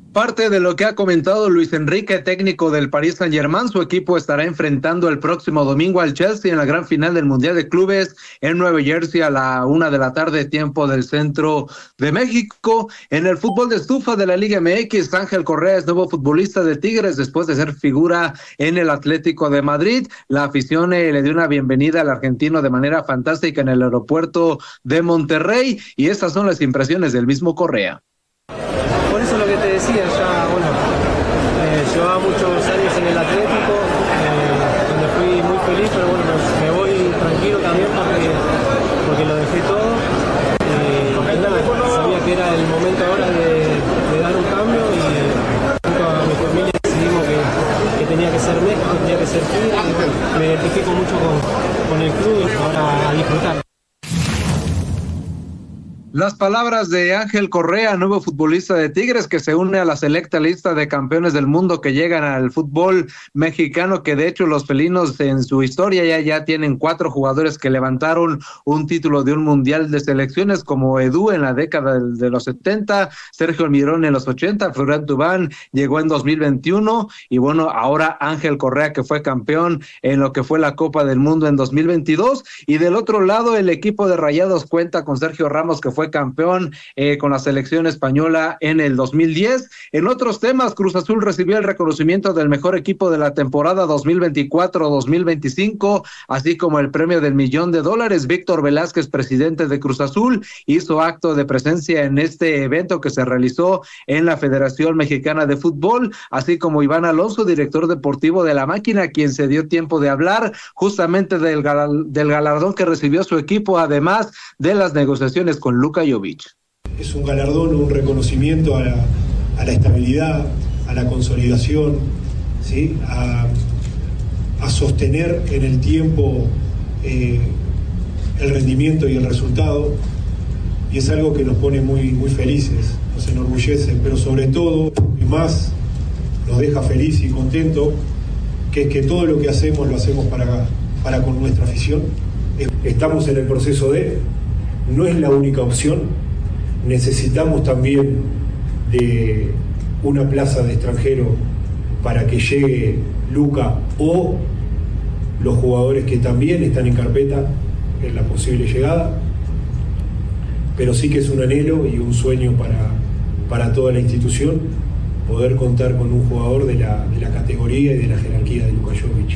W: Parte de lo que ha comentado Luis Enrique, técnico del Paris Saint-Germain, su equipo estará enfrentando el próximo domingo al Chelsea en la gran final del Mundial de Clubes en Nueva Jersey a la una de la tarde, tiempo del centro de México. En el fútbol de estufa de la Liga M X, Ángel Correa es nuevo futbolista de Tigres después de ser figura en el Atlético de Madrid. La afición eh, le dio una bienvenida al argentino de manera fantástica en el aeropuerto de Monterrey, y estas son las impresiones del mismo Correa.
A: Por eso lo que te decía, ya bueno, eh, llevaba muchos años en el Atlético, eh, donde fui muy feliz, pero bueno, me voy tranquilo también porque, porque lo dejé todo. Eh, y nada, sabía que era el momento ahora de, de dar un cambio, y junto a mi familia decidimos que, que tenía que ser México, tenía que ser Tigre, y bueno, me identifico mucho con, con el club y ahora a disfrutar.
W: Las palabras de Ángel Correa, nuevo futbolista de Tigres, que se une a la selecta lista de campeones del mundo que llegan al fútbol mexicano, que de hecho los felinos en su historia ya, ya tienen cuatro jugadores que levantaron un título de un mundial de selecciones, como Edu en la década de, de los setenta, Sergio Almirón en los ochenta, Florian Thauvin llegó en dos mil veintiuno, y bueno, ahora Ángel Correa, que fue campeón en lo que fue la Copa del Mundo en dos mil veintidós, y del otro lado el equipo de Rayados cuenta con Sergio Ramos, que fue campeón eh, con la selección española en el dos mil diez. En otros temas, Cruz Azul recibió el reconocimiento del mejor equipo de la temporada dos mil veinticuatro dos mil veinticinco, así como el premio del millón de dólares. Víctor Velázquez, presidente de Cruz Azul, hizo acto de presencia en este evento que se realizó en la Federación Mexicana de Fútbol, así como Iván Alonso, director deportivo de La Máquina, quien se dio tiempo de hablar justamente del, gal- del galardón que recibió su equipo, además de las negociaciones con Luka Jovic.
E: Es un galardón, un reconocimiento a la, a la estabilidad, a la consolidación, ¿sí? a, a sostener en el tiempo eh, el rendimiento y el resultado, y es algo que nos pone muy, muy felices, nos enorgullece, pero sobre todo y más nos deja feliz y contento, que es que todo lo que hacemos lo hacemos para, para con nuestra afición. Estamos en el proceso de, no es la única opción, necesitamos también de una plaza de extranjero para que llegue Luka o los jugadores que también están en carpeta en la posible llegada, pero sí que es un anhelo y un sueño para, para toda la institución poder contar con un jugador de la, de la categoría y de la jerarquía de Luka Jovic.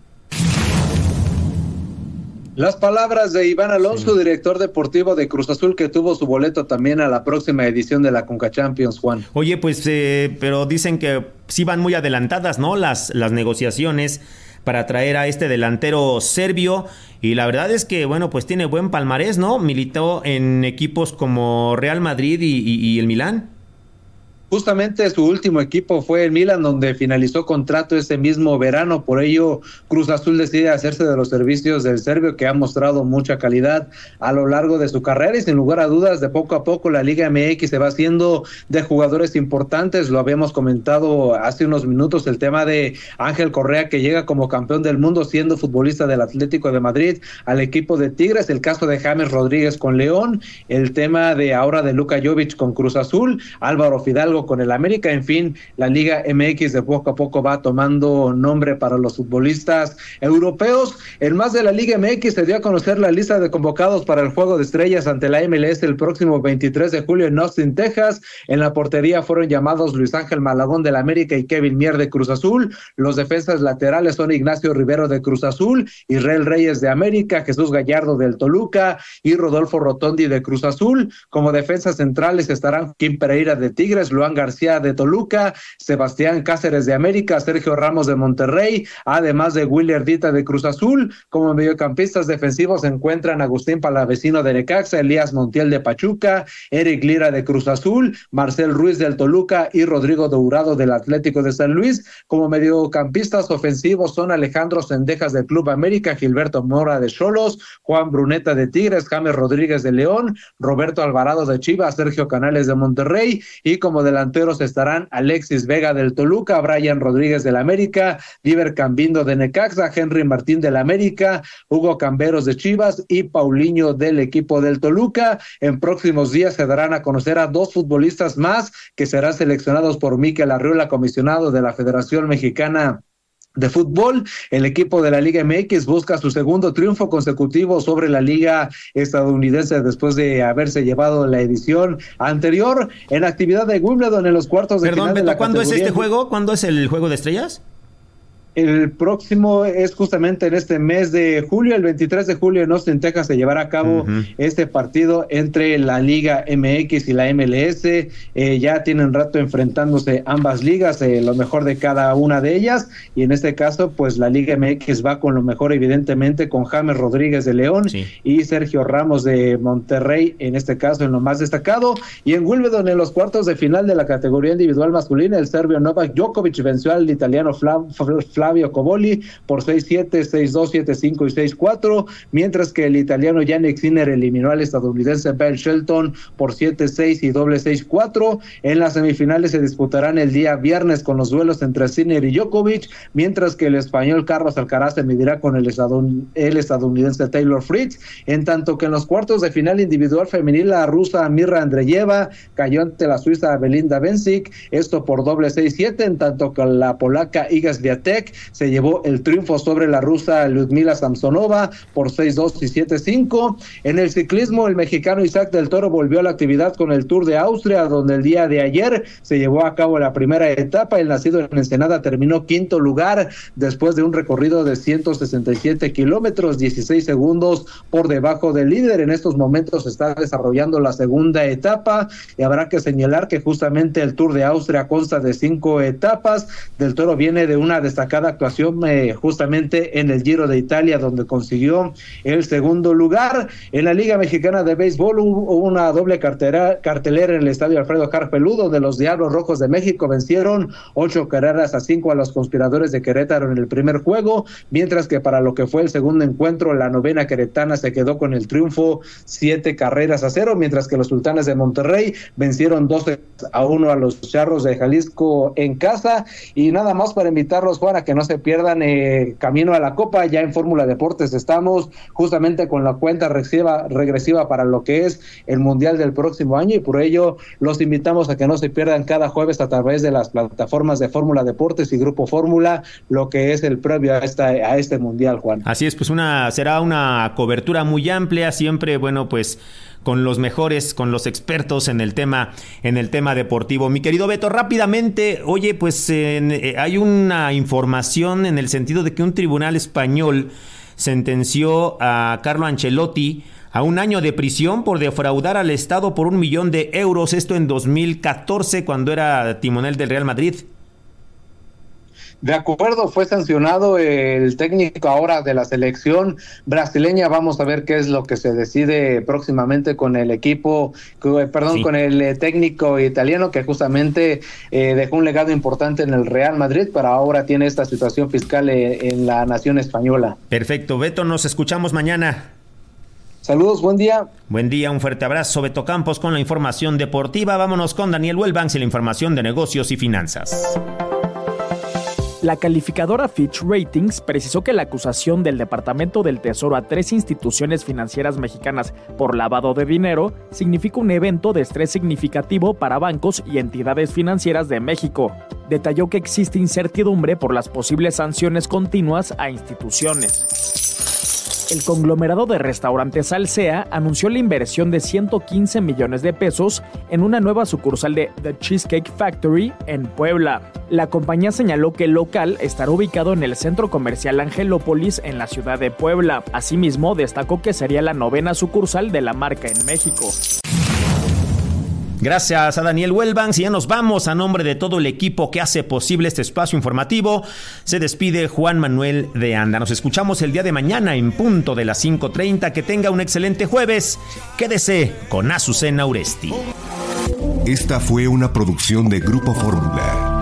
W: Las palabras de Iván Alonso, sí, director deportivo de Cruz Azul, que tuvo su boleto también a la próxima edición de la Conca Champions, Juan.
F: Oye, pues, eh, pero dicen que sí van muy adelantadas, ¿no? Las, las negociaciones para traer a este delantero serbio, y la verdad es que, bueno, pues tiene buen palmarés, ¿no? Militó en equipos como Real Madrid y, y, y el Milán.
W: Justamente su último equipo fue el Milan, donde finalizó contrato ese mismo verano. Por ello, Cruz Azul decide hacerse de los servicios del serbio, que ha mostrado mucha calidad a lo largo de su carrera, y sin lugar a dudas, de poco a poco la Liga M X se va haciendo de jugadores importantes. Lo habíamos comentado hace unos minutos, el tema de Ángel Correa, que llega como campeón del mundo siendo futbolista del Atlético de Madrid al equipo de Tigres, el caso de James Rodríguez con León, el tema de ahora de Luka Jovic con Cruz Azul, Álvaro Fidalgo con el América. En fin, la Liga M X de poco a poco va tomando nombre para los futbolistas europeos. En más de la Liga M X, se dio a conocer la lista de convocados para el Juego de Estrellas ante la M L S el próximo veintitrés de julio en Austin, Texas. En la portería fueron llamados Luis Ángel Malagón del América y Kevin Mier de Cruz Azul. Los defensas laterales son Ignacio Rivero de Cruz Azul, Israel Reyes de América, Jesús Gallardo del Toluca y Rodolfo Rotondi de Cruz Azul. Como defensas centrales estarán Kim Pereira de Tigres, Luan García de Toluca, Sebastián Cáceres de América, Sergio Ramos de Monterrey, además de Willy Ardita de Cruz Azul. Como mediocampistas defensivos se encuentran Agustín Palavecino de Necaxa, Elías Montiel de Pachuca, Eric Lira de Cruz Azul, Marcel Ruiz del Toluca y Rodrigo Dourado del Atlético de San Luis. Como mediocampistas ofensivos son Alejandro Cendejas del Club América, Gilberto Mora de Xolos, Juan Bruneta de Tigres, James Rodríguez de León, Roberto Alvarado de Chivas, Sergio Canales de Monterrey, y como de delanteros estarán Alexis Vega del Toluca, Brian Rodríguez del América, Diver Cambindo de Necaxa, Henry Martín del América, Hugo Camberos de Chivas y Paulinho del equipo del Toluca. En próximos días se darán a conocer a dos futbolistas más que serán seleccionados por Mikel Arriola, comisionado de la Federación Mexicana de Fútbol. El equipo de la Liga M X busca su segundo triunfo consecutivo sobre la Liga estadounidense después de haberse llevado la edición anterior. En actividad de Wimbledon en los cuartos de
F: Perdón,
W: final
F: Beto,
W: de la
F: ¿cuándo es
W: categoría...
F: este juego? ¿Cuándo es el Juego de Estrellas?
W: El próximo es justamente en este mes de julio, el veintitrés de julio en Austin, Texas, se llevará a cabo uh-huh. este partido entre la Liga M X y la M L S. Eh, ya tienen rato enfrentándose ambas ligas, eh, lo mejor de cada una de ellas, y en este caso, pues la Liga M X va con lo mejor, evidentemente, con James Rodríguez de León sí. y Sergio Ramos de Monterrey, en este caso, en lo más destacado. Y en Wimbledon, en los cuartos de final de la categoría individual masculina, el serbio Novak Djokovic venció al italiano Flav, Flav Flavio Coboli por seis siete, seis dos, siete cinco y seis cuatro, mientras que el italiano Jannik Sinner eliminó al estadounidense Ben Shelton por siete seis y doble seis cuatro. En las semifinales se disputarán el día viernes con los duelos entre Sinner y Djokovic, mientras que el español Carlos Alcaraz se medirá con el, estadun- el estadounidense Taylor Fritz, en tanto que en los cuartos de final individual femenil la rusa Mirra Andreyeva cayó ante la suiza Belinda Bencic, esto por doble seis siete, en tanto que la polaca Iga Swiatek se llevó el triunfo sobre la rusa Lyudmila Samsonova por seis dos y siete cinco. En el ciclismo, el mexicano Isaac del Toro volvió a la actividad con el Tour de Austria, donde el día de ayer se llevó a cabo la primera etapa. El nacido en Ensenada terminó quinto lugar después de un recorrido de ciento sesenta y siete kilómetros, dieciséis segundos por debajo del líder. En estos momentos se está desarrollando la segunda etapa y habrá que señalar que justamente el Tour de Austria consta de cinco etapas. Del Toro viene de una destacada actuación eh, justamente en el Giro de Italia, donde consiguió el segundo lugar. En la Liga Mexicana de Béisbol hubo una doble cartera, cartelera en el estadio Alfredo Harpelú, donde los Diablos Rojos de México vencieron ocho carreras a cinco a los Conspiradores de Querétaro en el primer juego, mientras que para lo que fue el segundo encuentro, la novena queretana se quedó con el triunfo siete carreras a cero, mientras que los Sultanes de Monterrey vencieron doce a uno a los Charros de Jalisco en casa. Y nada más para invitarlos, Juan, a que no se pierdan eh, camino a la Copa. Ya en Fórmula Deportes estamos justamente con la cuenta regresiva, regresiva para lo que es el Mundial del próximo año, y por ello los invitamos a que no se pierdan cada jueves a través de las plataformas de Fórmula Deportes y Grupo Fórmula lo que es el previo a, esta, a este Mundial, Juan.
F: Así es, pues una será una cobertura muy amplia, siempre, bueno, pues con los mejores, con los expertos en el tema, en el tema deportivo. Mi querido Beto, rápidamente, oye, pues eh, hay una información en el sentido de que un tribunal español sentenció a Carlo Ancelotti a un año de prisión por defraudar al Estado por un millón de euros, esto en dos mil catorce, cuando era timonel del Real Madrid.
W: De acuerdo, fue sancionado el técnico ahora de la selección brasileña. Vamos a ver qué es lo que se decide próximamente con el equipo, perdón, sí. con el técnico italiano, que justamente eh, dejó un legado importante en el Real Madrid, pero ahora tiene esta situación fiscal eh, en la nación española.
F: Perfecto, Beto, nos escuchamos mañana.
W: Saludos, buen día.
F: Buen día, un fuerte abrazo. Beto Campos con la información deportiva. Vámonos con Daniel Wellbanks y la información de negocios y finanzas.
G: La calificadora Fitch Ratings precisó que la acusación del Departamento del Tesoro a tres instituciones financieras mexicanas por lavado de dinero significa un evento de estrés significativo para bancos y entidades financieras de México. Detalló que existe incertidumbre por las posibles sanciones continuas a instituciones. El conglomerado de restaurantes Alsea anunció la inversión de ciento quince millones de pesos en una nueva sucursal de The Cheesecake Factory en Puebla. La compañía señaló que el local estará ubicado en el centro comercial Angelópolis en la ciudad de Puebla. Asimismo, destacó que sería la novena sucursal de la marca en México.
F: Gracias a Daniel Wellbanks, y ya nos vamos. A nombre de todo el equipo que hace posible este espacio informativo, se despide Juan Manuel de Anda. Nos escuchamos el día de mañana en punto de las cinco treinta. Que tenga un excelente jueves. Quédese con Azucena Uresti.
D: Esta fue una producción de Grupo Fórmula.